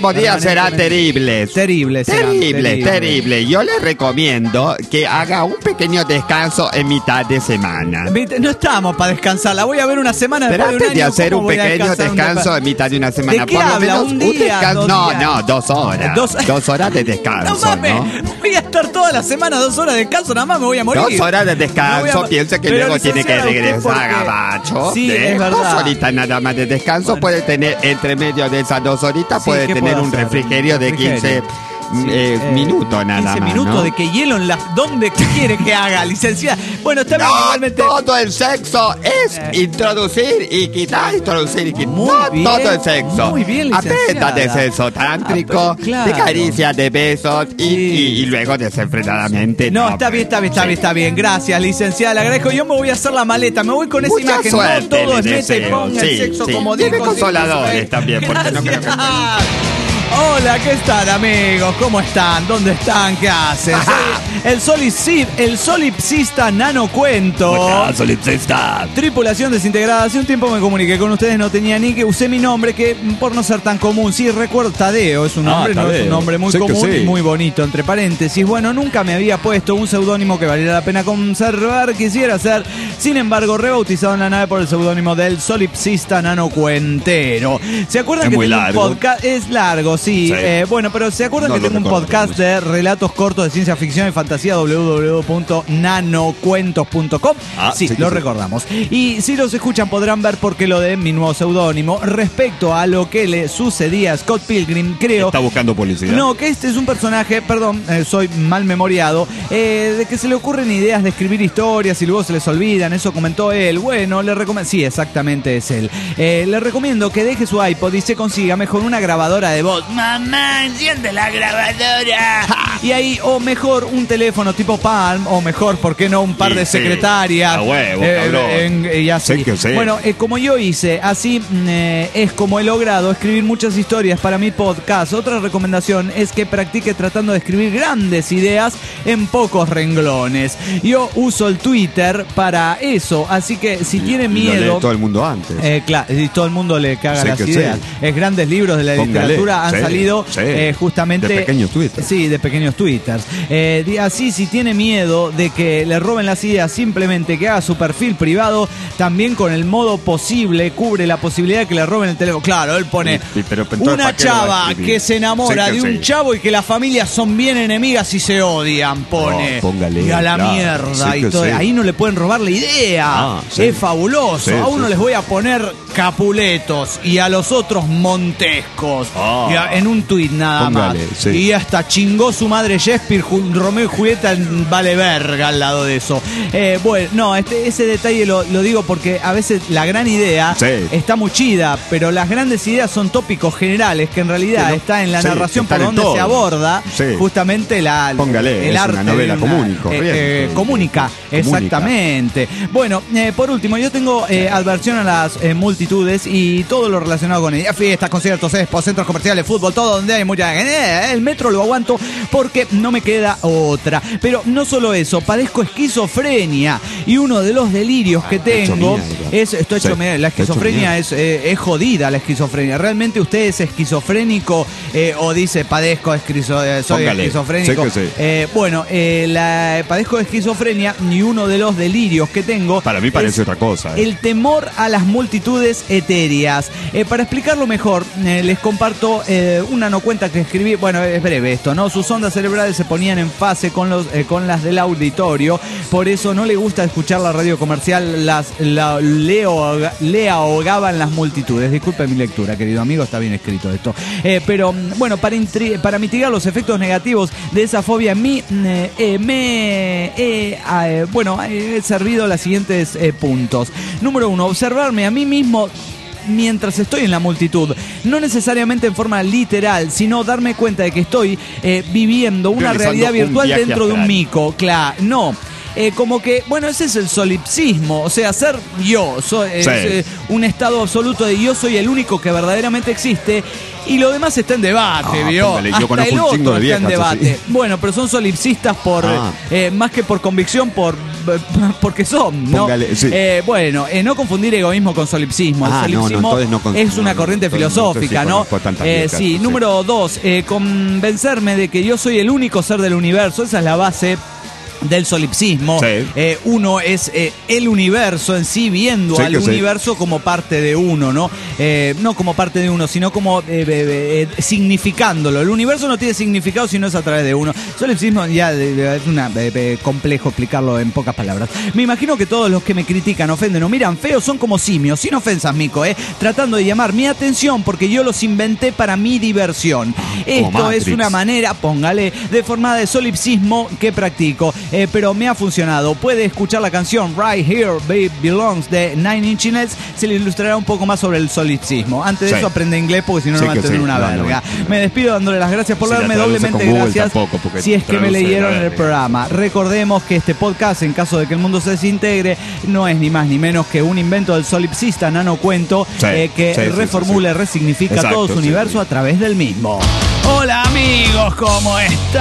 Speaker 3: próximos días serán terribles.
Speaker 2: Terribles. serán,
Speaker 3: Terrible,
Speaker 2: terribles.
Speaker 3: terrible. Yo les recomiendo que haga un pequeño descanso en mitad de semana.
Speaker 2: Viste, no estamos para descansar. La voy a ver una semana
Speaker 3: Pero
Speaker 2: después de un
Speaker 3: antes de
Speaker 2: año.
Speaker 3: hacer
Speaker 2: ¿Cómo
Speaker 3: un
Speaker 2: voy a
Speaker 3: pequeño
Speaker 2: descansar un
Speaker 3: descanso
Speaker 2: depa-
Speaker 3: en mitad de una semana.
Speaker 2: ¿De qué
Speaker 3: por lo
Speaker 2: habla?
Speaker 3: menos
Speaker 2: ¿Un día,
Speaker 3: descanso.
Speaker 2: dos
Speaker 3: No,
Speaker 2: días?
Speaker 3: no, dos horas.
Speaker 2: Dos-
Speaker 3: Dos, horas de descanso,
Speaker 2: No mames,
Speaker 3: ¿no?
Speaker 2: voy a estar toda la semana dos horas de descanso, nada más me voy a morir.
Speaker 3: Dos horas de
Speaker 2: Me voy
Speaker 3: descanso,
Speaker 2: a-
Speaker 3: piensa que
Speaker 2: Pero,
Speaker 3: luego tiene que
Speaker 2: licenciada, ¿usted por
Speaker 3: regresar
Speaker 2: qué?
Speaker 3: a Gabacho.
Speaker 2: Sí,
Speaker 3: de
Speaker 2: es
Speaker 3: Dos
Speaker 2: verdad.
Speaker 3: horitas nada más de descanso,
Speaker 2: Bueno.
Speaker 3: puede tener, entre medio de esas dos horitas,
Speaker 2: Sí,
Speaker 3: puede
Speaker 2: ¿qué
Speaker 3: tener
Speaker 2: puedo
Speaker 3: un
Speaker 2: hacer?
Speaker 3: refrigerio de
Speaker 2: Refrigerio.
Speaker 3: quince
Speaker 2: Sí,
Speaker 3: eh,
Speaker 2: eh,
Speaker 3: minutos nada
Speaker 2: quince
Speaker 3: más,
Speaker 2: minutos
Speaker 3: ¿no?
Speaker 2: de que hielo en la... ¿Dónde quiere que haga, licenciada? Bueno, está bien,
Speaker 3: No,
Speaker 2: igualmente...
Speaker 3: todo el sexo es
Speaker 2: Eh.
Speaker 3: introducir y quitar, introducir y quitar.
Speaker 2: Muy
Speaker 3: No
Speaker 2: bien,
Speaker 3: todo el sexo.
Speaker 2: muy bien,
Speaker 3: Aprieta
Speaker 2: licenciada.
Speaker 3: de sexo tántrico,
Speaker 2: Ah, claro.
Speaker 3: de caricias, de besos y,
Speaker 2: Sí.
Speaker 3: y- y luego desenfrenadamente.
Speaker 2: No, está bien, está bien, está bien, está bien. Gracias, licenciada, le agradezco. Yo me voy a hacer la maleta, me voy con esa
Speaker 3: Mucha
Speaker 2: imagen.
Speaker 3: suerte
Speaker 2: No todo es
Speaker 3: le
Speaker 2: meta y
Speaker 3: deseo.
Speaker 2: ponga el
Speaker 3: Sí,
Speaker 2: sexo
Speaker 3: sí.
Speaker 2: como
Speaker 3: Lleve
Speaker 2: dijo.
Speaker 3: consoladores
Speaker 2: sí,
Speaker 3: también, porque no creo que-
Speaker 2: Gracias. Hola, ¿qué tal, amigos? ¿Cómo están? ¿Dónde están? ¿Qué hacen? Soy el, solipsi- el solipsista Nano Cuento.
Speaker 4: solipsista?
Speaker 2: Tripulación desintegrada. Hace un tiempo me comuniqué con ustedes, no tenía ni que usé mi nombre, que por no ser tan común, sí recuerdo, Tadeo es un
Speaker 4: Ah,
Speaker 2: nombre, no es
Speaker 4: Tadeo.
Speaker 2: un nombre muy
Speaker 4: Sé que
Speaker 2: común
Speaker 4: sí.
Speaker 2: y muy bonito, entre paréntesis. Bueno, nunca me había puesto un seudónimo que valiera la pena conservar, quisiera ser, sin embargo, rebautizado en la nave por el seudónimo del solipsista Nano Cuentero. ¿Se acuerdan
Speaker 4: Es
Speaker 2: que
Speaker 4: muy
Speaker 2: tengo un
Speaker 4: largo.
Speaker 2: podcast? Es largo, sí.
Speaker 4: Sí.
Speaker 2: Eh, bueno, pero ¿se acuerdan
Speaker 4: No
Speaker 2: que
Speaker 4: lo
Speaker 2: tengo un
Speaker 4: recordamos.
Speaker 2: podcast de relatos cortos de ciencia ficción y fantasía, doble u doble u doble u punto nanocuentos punto com?
Speaker 4: Ah,
Speaker 2: sí,
Speaker 4: sí que
Speaker 2: lo
Speaker 4: sí.
Speaker 2: recordamos. Y si los escuchan podrán ver por qué lo de mi nuevo seudónimo respecto a lo que le sucedía a Scott Pilgrim, creo.
Speaker 4: Está buscando publicidad.
Speaker 2: No, que este es un personaje, perdón, eh, soy mal memoriado, eh, de que se le ocurren ideas de escribir historias y luego se les olvidan, eso comentó él. Bueno, le recomiendo, sí, exactamente es él. Eh, le recomiendo que deje su iPod y se consiga mejor una grabadora de voz. Mamá, enciende la grabadora. Y ahí, o mejor, un teléfono tipo Palm, o mejor, ¿por qué no un par
Speaker 4: Y
Speaker 2: de
Speaker 4: sí,
Speaker 2: secretarias?
Speaker 4: a huevo, cabrón.
Speaker 2: en- y así.
Speaker 4: Sé que sí.
Speaker 2: Bueno, eh, como yo hice, así mm, eh, es como he logrado escribir muchas historias para mi podcast. Otra recomendación es que practique tratando de escribir grandes ideas en pocos renglones. Yo uso el Twitter para eso, así que si tiene
Speaker 4: Y lo
Speaker 2: miedo...
Speaker 4: lee todo el mundo antes.
Speaker 2: Eh, claro, y todo el mundo le caga
Speaker 4: Sé
Speaker 2: las
Speaker 4: que sí.
Speaker 2: ideas. Es grandes libros de la
Speaker 4: Póngale,
Speaker 2: literatura han
Speaker 4: sí,
Speaker 2: salido
Speaker 4: sí.
Speaker 2: eh, justamente
Speaker 4: De pequeños twitters.
Speaker 2: Sí, de pequeños twitters. Eh, di- así, si tiene miedo de que le roben las ideas, simplemente que haga su perfil privado, también con el modo posible, cubre la posibilidad de que le roben el teléfono. Claro, él pone
Speaker 4: Y- y- pero entonces,
Speaker 2: una
Speaker 4: ¿para qué lo va a
Speaker 2: chava
Speaker 4: escribir?
Speaker 2: que se enamora
Speaker 4: Sé que
Speaker 2: de un
Speaker 4: sí.
Speaker 2: chavo y que las familias son bien enemigas y se odian, pone.
Speaker 4: No, póngale,
Speaker 2: y a la
Speaker 4: claro,
Speaker 2: mierda.
Speaker 4: sé
Speaker 2: y
Speaker 4: que
Speaker 2: todo.
Speaker 4: sí.
Speaker 2: Ahí no le pueden robar la idea.
Speaker 4: Ah, sí.
Speaker 2: Es fabuloso.
Speaker 4: Sí,
Speaker 2: a uno
Speaker 4: sí,
Speaker 2: les
Speaker 4: sí.
Speaker 2: voy a poner Capuletos y a los otros Montescos.
Speaker 4: Ah.
Speaker 2: Y a- en un tuit nada
Speaker 4: Póngale,
Speaker 2: más.
Speaker 4: sí.
Speaker 2: Y hasta chingó su madre Shakespeare, Ju- Romeo y Julieta vale verga al lado de eso. Eh, bueno, no, este, ese detalle lo, lo digo porque a veces la gran idea
Speaker 4: Sí.
Speaker 2: está muy chida, pero las grandes ideas son tópicos generales que en realidad
Speaker 4: Sí, no-
Speaker 2: está en la
Speaker 4: sí,
Speaker 2: narración por
Speaker 4: están en
Speaker 2: donde
Speaker 4: todo.
Speaker 2: se aborda
Speaker 4: Sí.
Speaker 2: justamente la,
Speaker 4: Póngale,
Speaker 2: el
Speaker 4: es
Speaker 2: arte
Speaker 4: una novela
Speaker 2: de
Speaker 4: común y corriente.
Speaker 2: eh, eh, comunica,
Speaker 4: Comunica.
Speaker 2: exactamente. Bueno, eh, por último, yo tengo eh, adversión a las eh, multitudes y todo lo relacionado con ella. Fiestas, conciertos, expos, centros comerciales, fútbol, todo donde hay mucha gente. Eh, el metro lo aguanto porque no me queda otra. Pero no solo eso, padezco esquizofrenia y uno de los delirios que
Speaker 4: está hecho
Speaker 2: tengo
Speaker 4: mierda.
Speaker 2: es, estoy hecho
Speaker 4: Sí,
Speaker 2: mierda. La
Speaker 4: está hecho
Speaker 2: esquizofrenia
Speaker 4: mierda.
Speaker 2: es, eh, es jodida, la esquizofrenia. ¿Realmente usted es esquizofrénico eh, o dice padezco esquizo- eh, soy
Speaker 4: Póngale,
Speaker 2: esquizofrénico?
Speaker 4: sé que sí.
Speaker 2: Eh, bueno, eh, la, padezco de esquizofrenia y uno de los delirios que tengo
Speaker 4: Para mí parece
Speaker 2: es
Speaker 4: otra cosa. eh.
Speaker 2: el temor a las multitudes etéreas. Eh, para explicarlo mejor, eh, les comparto eh, una no cuenta que escribí. Bueno, es breve esto, ¿no? Sus ondas cerebrales se ponían en fase con, los, eh, con las del auditorio. Por eso no le gusta escuchar la radio comercial. Las, la- le, ahoga- le ahogaban las multitudes. Disculpe mi lectura, querido amigo, está bien escrito esto. Eh, pero, mm, bueno, para, intri- para mitigar los efectos negativos de esa fobia, a mí mm, eh, eh, me eh, eh, bueno, he servido los siguientes eh, puntos. Número uno, observarme a mí mismo mientras estoy en la multitud, no necesariamente en forma literal, sino darme cuenta de que estoy eh, viviendo una
Speaker 4: Realizando
Speaker 2: realidad
Speaker 4: un
Speaker 2: virtual
Speaker 4: viaje
Speaker 2: dentro de un
Speaker 4: astral.
Speaker 2: mico, claro, no. Eh, como que, bueno, ese es el solipsismo, o sea, ser yo, soy, es,
Speaker 4: Sí.
Speaker 2: eh, un estado absoluto de yo soy el único que verdaderamente existe y lo demás está en debate,
Speaker 4: Ah,
Speaker 2: ¿vio?
Speaker 4: póngale, yo
Speaker 2: Hasta
Speaker 4: conozco
Speaker 2: el
Speaker 4: un chingo
Speaker 2: otro
Speaker 4: de
Speaker 2: está en
Speaker 4: viejas
Speaker 2: debate.
Speaker 4: así.
Speaker 2: Bueno, pero son solipsistas por,
Speaker 4: Ah.
Speaker 2: eh, más que por convicción, por porque son, ¿no?
Speaker 4: Póngale, sí.
Speaker 2: Eh, bueno, eh, no confundir egoísmo con solipsismo. El
Speaker 4: Ah, no, no,
Speaker 2: solipsismo
Speaker 4: entonces no con-
Speaker 2: es una
Speaker 4: no,
Speaker 2: corriente
Speaker 4: entonces no,
Speaker 2: filosófica,
Speaker 4: entonces sí
Speaker 2: ¿no?
Speaker 4: conozco tantas
Speaker 2: Eh,
Speaker 4: viejas,
Speaker 2: sí,
Speaker 4: sí.
Speaker 2: número dos, eh, convencerme de que yo soy el único ser del universo. Esa es la base del solipsismo.
Speaker 4: Sí.
Speaker 2: Eh, uno es eh, el universo en sí, viendo
Speaker 4: Sí,
Speaker 2: al
Speaker 4: que sí.
Speaker 2: universo como parte de uno, ¿no? Eh, no como parte de uno, sino como eh, eh, eh, significándolo. El universo no tiene significado si no es a través de uno. Solipsismo ya de- de- es una, eh, eh, complejo explicarlo en pocas palabras. Me imagino que todos los que me critican, ofenden o miran feo son como simios, sin ofensas, Mico, ¿eh? Tratando de llamar mi atención porque yo los inventé para mi diversión. Esto
Speaker 4: Matrix.
Speaker 2: es una manera, póngale, deformada de solipsismo que practico. Eh, pero me ha funcionado. Puede escuchar la canción Right Here Babe Belongs de Nine Inch Nails. Se le ilustrará un poco más sobre el solipsismo. Antes de
Speaker 4: Sí.
Speaker 2: eso aprende inglés porque si no,
Speaker 4: Sí,
Speaker 2: no va a
Speaker 4: que
Speaker 2: entender
Speaker 4: sí.
Speaker 2: una
Speaker 4: No, no,
Speaker 2: verga.
Speaker 4: no.
Speaker 2: Me despido dándole las gracias por
Speaker 4: Si la
Speaker 2: darme
Speaker 4: traduce
Speaker 2: doblemente
Speaker 4: con Google
Speaker 2: gracias
Speaker 4: tampoco, porque
Speaker 2: si es que me
Speaker 4: traduce
Speaker 2: leyeron
Speaker 4: la
Speaker 2: en el
Speaker 4: verga.
Speaker 2: programa. Recordemos que este podcast, en caso de que el mundo se desintegre, no es ni más ni menos que un invento del solipsista Nano Cuento,
Speaker 4: Sí,
Speaker 2: eh, que
Speaker 4: sí, sí,
Speaker 2: reformula y
Speaker 4: sí, sí.
Speaker 2: resignifica
Speaker 4: Exacto,
Speaker 2: todo su
Speaker 4: sí,
Speaker 2: universo
Speaker 4: sí.
Speaker 2: a través del mismo. Hola amigos, ¿cómo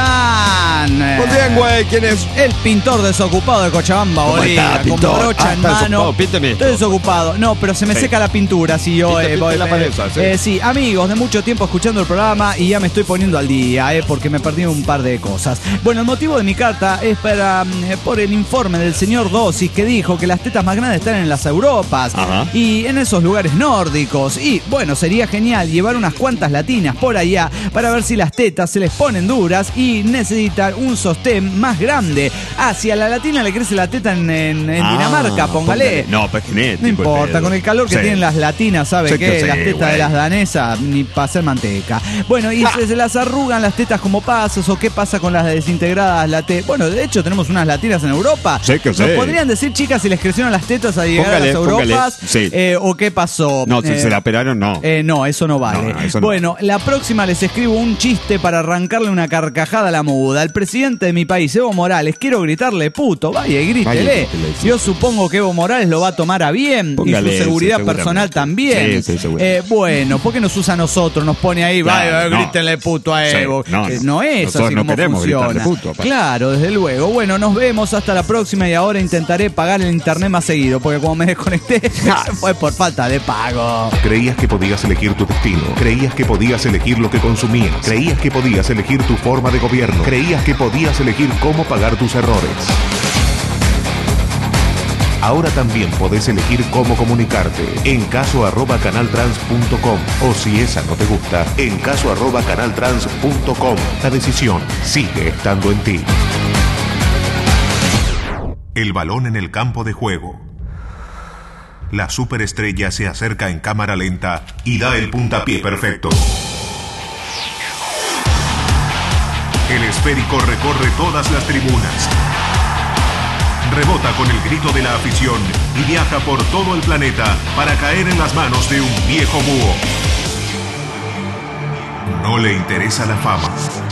Speaker 2: están?
Speaker 4: Pues bien, güey, ¿quién es?
Speaker 2: El pintor desocupado de Cochabamba,
Speaker 4: ¿Cómo
Speaker 2: Bolivia,
Speaker 4: está,
Speaker 2: con
Speaker 4: pintor?
Speaker 2: brocha
Speaker 4: Ah,
Speaker 2: en
Speaker 4: está
Speaker 2: mano.
Speaker 4: desocupado, pínteme esto.
Speaker 2: Estoy desocupado. No, pero se me
Speaker 4: Sí.
Speaker 2: seca la pintura si yo
Speaker 4: Pinte,
Speaker 2: eh,
Speaker 4: pinte
Speaker 2: voy-
Speaker 4: la
Speaker 2: eh,
Speaker 4: pared esa, sí.
Speaker 2: eh, sí, amigos, de mucho tiempo escuchando el programa y ya me estoy poniendo al día, eh, porque me perdí un par de cosas. Bueno, el motivo de mi carta es para mm, eh, por el informe del señor Dosis que dijo que las tetas más grandes están en las Europas
Speaker 4: Ajá.
Speaker 2: y en esos lugares nórdicos. Y bueno, sería genial llevar unas cuantas latinas por allá para ver si las tetas se les ponen duras y necesitan un sostén más grande. Ah, si a la latina le crece la teta en, en- en
Speaker 4: Ah,
Speaker 2: Dinamarca, póngale.
Speaker 4: No, pues genético.
Speaker 2: No importa, con el calor que
Speaker 4: Sí.
Speaker 2: tienen las latinas, ¿sabe
Speaker 4: Sí
Speaker 2: qué?
Speaker 4: que sí,
Speaker 2: Las tetas
Speaker 4: güey.
Speaker 2: de las danesas, ni para hacer manteca. Bueno, y se, se las arrugan las tetas como pasas, o qué pasa con las desintegradas. La te- bueno, de hecho, tenemos unas latinas en Europa.
Speaker 4: Sí que
Speaker 2: ¿Nos
Speaker 4: sí.
Speaker 2: podrían decir, chicas, si les crecieron las tetas a llegar
Speaker 4: Póngale,
Speaker 2: a las
Speaker 4: póngale.
Speaker 2: Europas?
Speaker 4: Sí.
Speaker 2: Eh, ¿O qué pasó?
Speaker 3: No, si
Speaker 2: Eh,
Speaker 3: se la operaron, no.
Speaker 2: eh, no, eso no vale.
Speaker 3: No, no, eso no.
Speaker 2: Bueno, la próxima les escribo un chiste para arrancarle una carcajada a la muda. El presidente de mi país, Evo Morales, quiero gritarle puto, vaya y grítele.
Speaker 3: Vaya y grítele, sí.
Speaker 2: Yo supongo que Evo Morales lo va a tomar a bien
Speaker 3: Póngale
Speaker 2: y su
Speaker 3: ese,
Speaker 2: seguridad
Speaker 3: seguramente.
Speaker 2: personal también.
Speaker 3: Sí, sí, seguramente.
Speaker 2: Eh, bueno, ¿por qué nos usa a nosotros? Nos pone ahí,
Speaker 3: Claro,
Speaker 2: vaya,
Speaker 3: no.
Speaker 2: grítenle puto a
Speaker 3: Sí,
Speaker 2: Evo.
Speaker 3: no,
Speaker 2: Eh,
Speaker 3: no.
Speaker 2: es
Speaker 3: Nosotros
Speaker 2: así
Speaker 3: no
Speaker 2: como
Speaker 3: queremos
Speaker 2: funciona.
Speaker 3: gritarle puto, aparte.
Speaker 2: Claro, desde luego. Bueno, nos vemos hasta la próxima y ahora intentaré pagar el internet más seguido, porque como me desconecté, fue por falta de pago.
Speaker 1: Creías que podías elegir tu destino. Creías que podías elegir lo que consumías. Creías que podías elegir tu forma de gobierno. Creías que podías elegir cómo pagar tus errores. Ahora también podés elegir cómo comunicarte en caso arroba canaltrans punto com o si esa no te gusta, en caso arroba canaltrans punto com. La decisión sigue estando en ti. El balón en el campo de juego. La superestrella se acerca en cámara lenta y da el puntapié perfecto. El esférico recorre todas las tribunas. Rebota con el grito de la afición y viaja por todo el planeta para caer en las manos de un viejo búho. No le interesa la fama.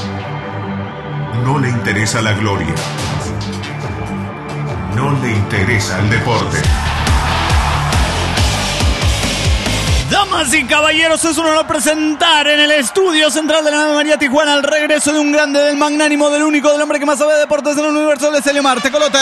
Speaker 1: No le interesa la gloria. No le interesa el deporte.
Speaker 2: Damas y caballeros, es un honor presentar en el estudio central de la Ave María Tijuana el regreso de un grande, del magnánimo, del único, del hombre que más sabe de deportes en el universo, de Celio Marte, Colote.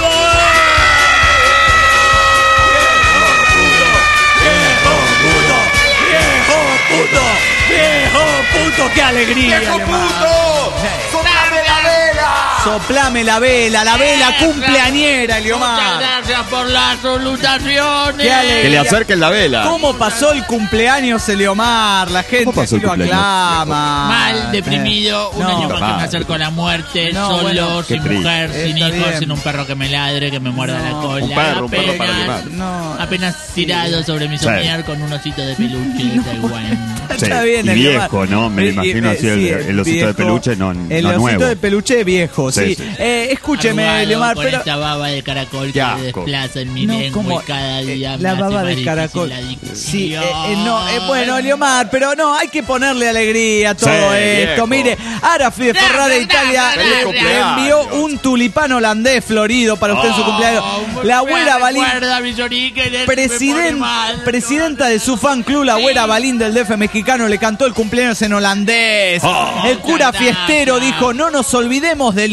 Speaker 2: ¡Viejo puto! ¡Qué alegría!
Speaker 3: ¡Viejo
Speaker 2: Alemán!
Speaker 3: puto! ¡Soplame la vela!
Speaker 2: Soplame la vela, la vela cumpleañera, Eliomar.
Speaker 5: Gracias por las salutaciones.
Speaker 2: ¡Qué alegría!
Speaker 3: Que le acerquen la vela.
Speaker 2: ¿Cómo pasó el cumpleaños, Eliomar? La gente
Speaker 3: ¿Cómo pasó
Speaker 2: aquí
Speaker 3: el
Speaker 2: lo
Speaker 3: cumpleaños?
Speaker 2: aclama.
Speaker 5: Mal, deprimido, un
Speaker 2: No,
Speaker 5: año más que
Speaker 3: mal.
Speaker 5: me acerco a la muerte,
Speaker 2: No,
Speaker 5: solo,
Speaker 2: bueno,
Speaker 3: qué
Speaker 5: sin
Speaker 3: triste.
Speaker 5: mujer, sin
Speaker 2: Está
Speaker 5: hijos,
Speaker 2: bien.
Speaker 5: sin un perro que me ladre, que me muerda
Speaker 2: No,
Speaker 5: la cola.
Speaker 3: un perro, un perro
Speaker 5: apenas,
Speaker 3: para animar.
Speaker 2: No.
Speaker 5: apenas tirado sobre mi
Speaker 3: Sí.
Speaker 5: somier con un osito de peluche de Taiwán.
Speaker 3: Sí,
Speaker 2: Está bien,
Speaker 3: y
Speaker 2: Eliomar.
Speaker 3: viejo, ¿no? Me
Speaker 2: Eh,
Speaker 3: imagino
Speaker 2: eh,
Speaker 3: así el-
Speaker 2: sí,
Speaker 3: el osito de peluche, no-
Speaker 2: El
Speaker 3: no
Speaker 2: osito
Speaker 3: nuevo.
Speaker 2: de peluche viejo, sí.
Speaker 3: Sí, sí.
Speaker 2: Eh, escúcheme,
Speaker 5: Arrugado,
Speaker 2: Eliomar,
Speaker 5: con
Speaker 2: pero...
Speaker 5: esta baba de caracol que
Speaker 3: Qué
Speaker 5: me
Speaker 3: asco.
Speaker 5: desplaza en mi
Speaker 2: No,
Speaker 5: lengua
Speaker 2: como,
Speaker 5: y cada día
Speaker 2: eh,
Speaker 5: me
Speaker 2: la
Speaker 5: hace
Speaker 2: baba
Speaker 5: más
Speaker 2: de
Speaker 5: difícil
Speaker 2: caracol.
Speaker 5: la adicción.
Speaker 2: Sí, eh, eh, no, eh, bueno, Eliomar, pero no, hay que ponerle alegría a todo
Speaker 3: Sí,
Speaker 2: esto.
Speaker 3: viejo.
Speaker 2: Mire, Arafi de Ferrara de
Speaker 5: Gracias,
Speaker 2: Italia
Speaker 5: gracias,
Speaker 2: le,
Speaker 3: gracias.
Speaker 2: le envió un tulipán holandés florido para usted en su cumpleaños.
Speaker 5: Oh,
Speaker 2: La
Speaker 5: me
Speaker 2: güera Balín,
Speaker 5: recuerda a mis orígenes, me pone
Speaker 2: presiden-
Speaker 5: mal.
Speaker 2: presidenta de su fan club, la güera Balín del D F mexicano, le cantó el cumpleaños en holandés.
Speaker 3: Oh.
Speaker 2: El cura
Speaker 5: Muchas gracias.
Speaker 2: fiestero dijo, no nos olvidemos de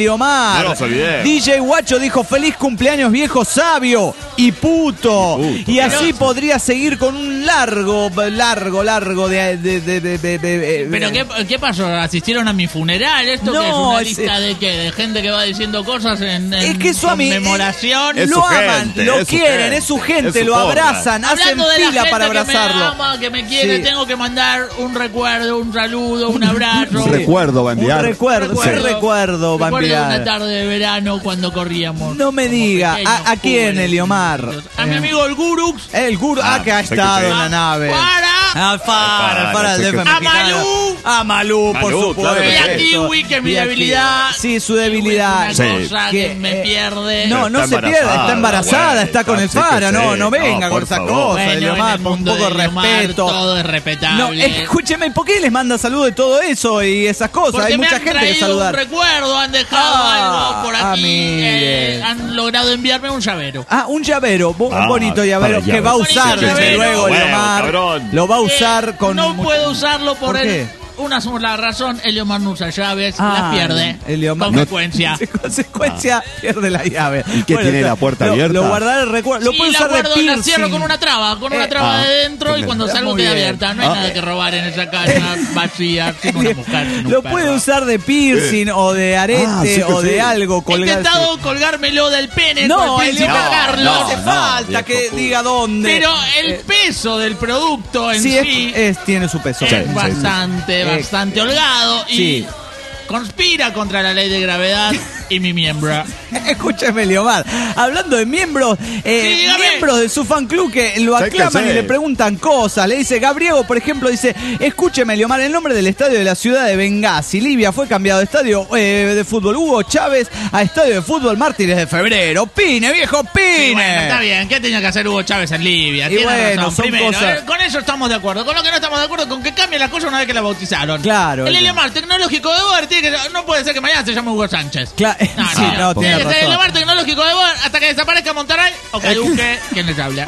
Speaker 2: Eliomar.
Speaker 4: No nos olvidemos.
Speaker 2: D J Guacho dijo feliz cumpleaños viejo sabio y puto.
Speaker 4: Puto.
Speaker 2: Y así
Speaker 5: Pero-
Speaker 2: podría seguir con un largo, largo, largo de... de, de, de, de- de-
Speaker 5: ¿Pero qué, qué pasó? ¿Asistieron a mi funeral? ¿Esto
Speaker 2: No,
Speaker 5: qué es una
Speaker 2: es-
Speaker 5: lista de qué? ¿De gente que va diciendo cosas en, en
Speaker 2: Es que su ami-
Speaker 5: conmemoración?
Speaker 4: Es
Speaker 2: lo
Speaker 4: su
Speaker 2: aman,
Speaker 4: gente,
Speaker 2: lo
Speaker 4: es su
Speaker 2: quieren,
Speaker 4: gente,
Speaker 2: es su gente,
Speaker 4: es su
Speaker 2: lo
Speaker 4: porra.
Speaker 2: abrazan, hacen
Speaker 5: Hablando de la
Speaker 2: fila
Speaker 5: gente
Speaker 2: para
Speaker 5: que me
Speaker 2: abrazarlo.
Speaker 5: ama, que me quiere,
Speaker 2: Sí.
Speaker 5: tengo que mandar un recuerdo, un saludo, un abrazo.
Speaker 4: Un recuerdo va a enviar.
Speaker 2: Un recuerdo, un recuerdo va a
Speaker 5: Recuerdo de una
Speaker 2: enviar.
Speaker 5: tarde de verano cuando corríamos.
Speaker 2: No me
Speaker 5: como
Speaker 2: diga,
Speaker 5: pequeños,
Speaker 2: ¿a, a quién,
Speaker 5: jóvenes,
Speaker 2: Eliomar?
Speaker 5: chiquitos. A mi
Speaker 2: Eh,
Speaker 5: amigo el Gurux.
Speaker 2: El gurú, ah,
Speaker 4: Ah,
Speaker 2: que ha
Speaker 4: sé que
Speaker 2: estado
Speaker 4: sí.
Speaker 2: en la nave.
Speaker 5: Para.
Speaker 2: Al Fara, al Fara del
Speaker 4: sé
Speaker 2: D F
Speaker 4: que-
Speaker 5: A
Speaker 2: mexicano.
Speaker 5: Malú.
Speaker 2: A Malú, por
Speaker 4: Malú,
Speaker 2: supuesto.
Speaker 4: claro que
Speaker 5: Y a
Speaker 4: sí.
Speaker 5: Kiwi, que es mi
Speaker 2: Y a
Speaker 5: debilidad.
Speaker 2: Kiwi. Sí, su debilidad.
Speaker 5: Es una
Speaker 4: Sí.
Speaker 5: cosa
Speaker 2: Que,
Speaker 5: que me
Speaker 2: eh,
Speaker 5: pierde.
Speaker 2: No, no
Speaker 4: Está
Speaker 2: se pierda, está
Speaker 4: embarazada,
Speaker 2: embarazada,
Speaker 4: bueno,
Speaker 2: está con el
Speaker 4: está- sí que
Speaker 2: Fara, no,
Speaker 4: sí.
Speaker 2: no venga
Speaker 4: No,
Speaker 2: con
Speaker 4: por
Speaker 2: esas
Speaker 4: favor.
Speaker 2: cosas,
Speaker 5: Bueno,
Speaker 2: Eliomar,
Speaker 5: en el
Speaker 2: con un
Speaker 5: mundo
Speaker 2: poco de
Speaker 5: de Eliomar
Speaker 2: respeto.
Speaker 5: todo es respetable.
Speaker 2: No, escúcheme, ¿por qué les manda saludos de todo eso y esas cosas?
Speaker 5: Porque
Speaker 2: Hay
Speaker 5: me
Speaker 2: mucha
Speaker 5: han
Speaker 2: gente que
Speaker 5: traído
Speaker 2: saludar.
Speaker 5: un recuerdo, han dejado
Speaker 2: Ah,
Speaker 5: algo por
Speaker 2: ah,
Speaker 5: aquí.
Speaker 2: mire.
Speaker 5: eh, han logrado enviarme un llavero.
Speaker 2: Ah, un llavero, bo- un
Speaker 4: Ah,
Speaker 2: bonito llavero
Speaker 4: para
Speaker 2: que
Speaker 4: llave.
Speaker 2: va a
Speaker 5: Bonito
Speaker 2: usar desde
Speaker 5: llavero.
Speaker 2: luego
Speaker 4: Bueno,
Speaker 2: Eliomar.
Speaker 4: cabrón.
Speaker 2: Lo va a usar
Speaker 5: Eh,
Speaker 2: con
Speaker 5: No
Speaker 2: mucho-
Speaker 5: puedo usarlo por,
Speaker 2: ¿Por
Speaker 5: el-
Speaker 2: qué?
Speaker 5: una sola razón. Eliomar no usa llaves,
Speaker 2: Ah,
Speaker 5: las pierde.
Speaker 2: Eliomar.
Speaker 5: Consecuencia.
Speaker 2: En consecuencia, pierde la llave.
Speaker 4: ¿Y qué tiene la puerta
Speaker 2: lo,
Speaker 4: abierta?
Speaker 2: Lo guardará el recuerdo. Lo
Speaker 5: Sí,
Speaker 2: puede
Speaker 5: la
Speaker 2: usar de
Speaker 5: guardo, la
Speaker 2: piercing.
Speaker 5: cierro con una traba, con una
Speaker 2: Eh,
Speaker 5: traba
Speaker 4: ah,
Speaker 5: de dentro y cuando
Speaker 2: está
Speaker 5: salgo
Speaker 2: muy
Speaker 5: queda
Speaker 2: bien.
Speaker 5: abierta. No hay
Speaker 4: Ah.
Speaker 5: nada que robar en esa casa vacía, sin una mujer, sin un
Speaker 2: Lo
Speaker 5: perro.
Speaker 2: puede usar de piercing o de arete
Speaker 4: Ah, sí que
Speaker 2: o de
Speaker 4: sí.
Speaker 2: algo
Speaker 5: He
Speaker 2: colgarse.
Speaker 5: intentado colgármelo del pene
Speaker 2: No,
Speaker 5: con el príncipe
Speaker 2: Eliomar,
Speaker 5: Carlos.
Speaker 2: no hace
Speaker 4: No,
Speaker 2: falta
Speaker 4: viejo
Speaker 2: que
Speaker 4: puto.
Speaker 2: diga dónde.
Speaker 5: Pero el
Speaker 2: Eh,
Speaker 5: peso del producto en
Speaker 2: sí,
Speaker 5: sí,
Speaker 2: es, es- tiene su peso.
Speaker 5: es
Speaker 4: Sí, sí,
Speaker 5: bastante,
Speaker 2: sí.
Speaker 5: bastante holgado y
Speaker 2: Sí.
Speaker 5: conspira contra la ley de gravedad y mi miembro.
Speaker 2: Escúcheme, Eliomar. Hablando de miembros, eh,
Speaker 5: Sí, dígame.
Speaker 2: miembros de su fan club que lo
Speaker 4: Sí, que
Speaker 2: aclaman
Speaker 4: sí.
Speaker 2: y le preguntan cosas. Le dice, Gabriego, por ejemplo, dice, escúcheme, Eliomar, el nombre del estadio de la ciudad de Benghazi, Libia, fue cambiado de estadio eh, de fútbol Hugo Chávez a estadio de fútbol Mártires de Febrero. Pine, viejo, pine.
Speaker 5: Sí, bueno, está bien. ¿Qué tenía que hacer Hugo Chávez en Libia?
Speaker 2: Y
Speaker 5: Tiene
Speaker 2: bueno,
Speaker 5: razón.
Speaker 2: son
Speaker 5: Primero,
Speaker 2: cosas-
Speaker 5: eh, con eso estamos de acuerdo. Con lo que no estamos de acuerdo, con que cambie la cosa una vez que la bautizaron.
Speaker 2: Claro.
Speaker 5: El Eliomar tecnológico de Boer tiene que, no puede ser que mañana se llame Hugo Sánchez.
Speaker 2: Cla-
Speaker 5: No,
Speaker 2: sí,
Speaker 5: no,
Speaker 2: no,
Speaker 5: tiene
Speaker 2: tiene
Speaker 5: que ser el
Speaker 2: razón.
Speaker 5: Eliomar tecnológico de Boer hasta que desaparezca Monterrey o que eduque quien les habla.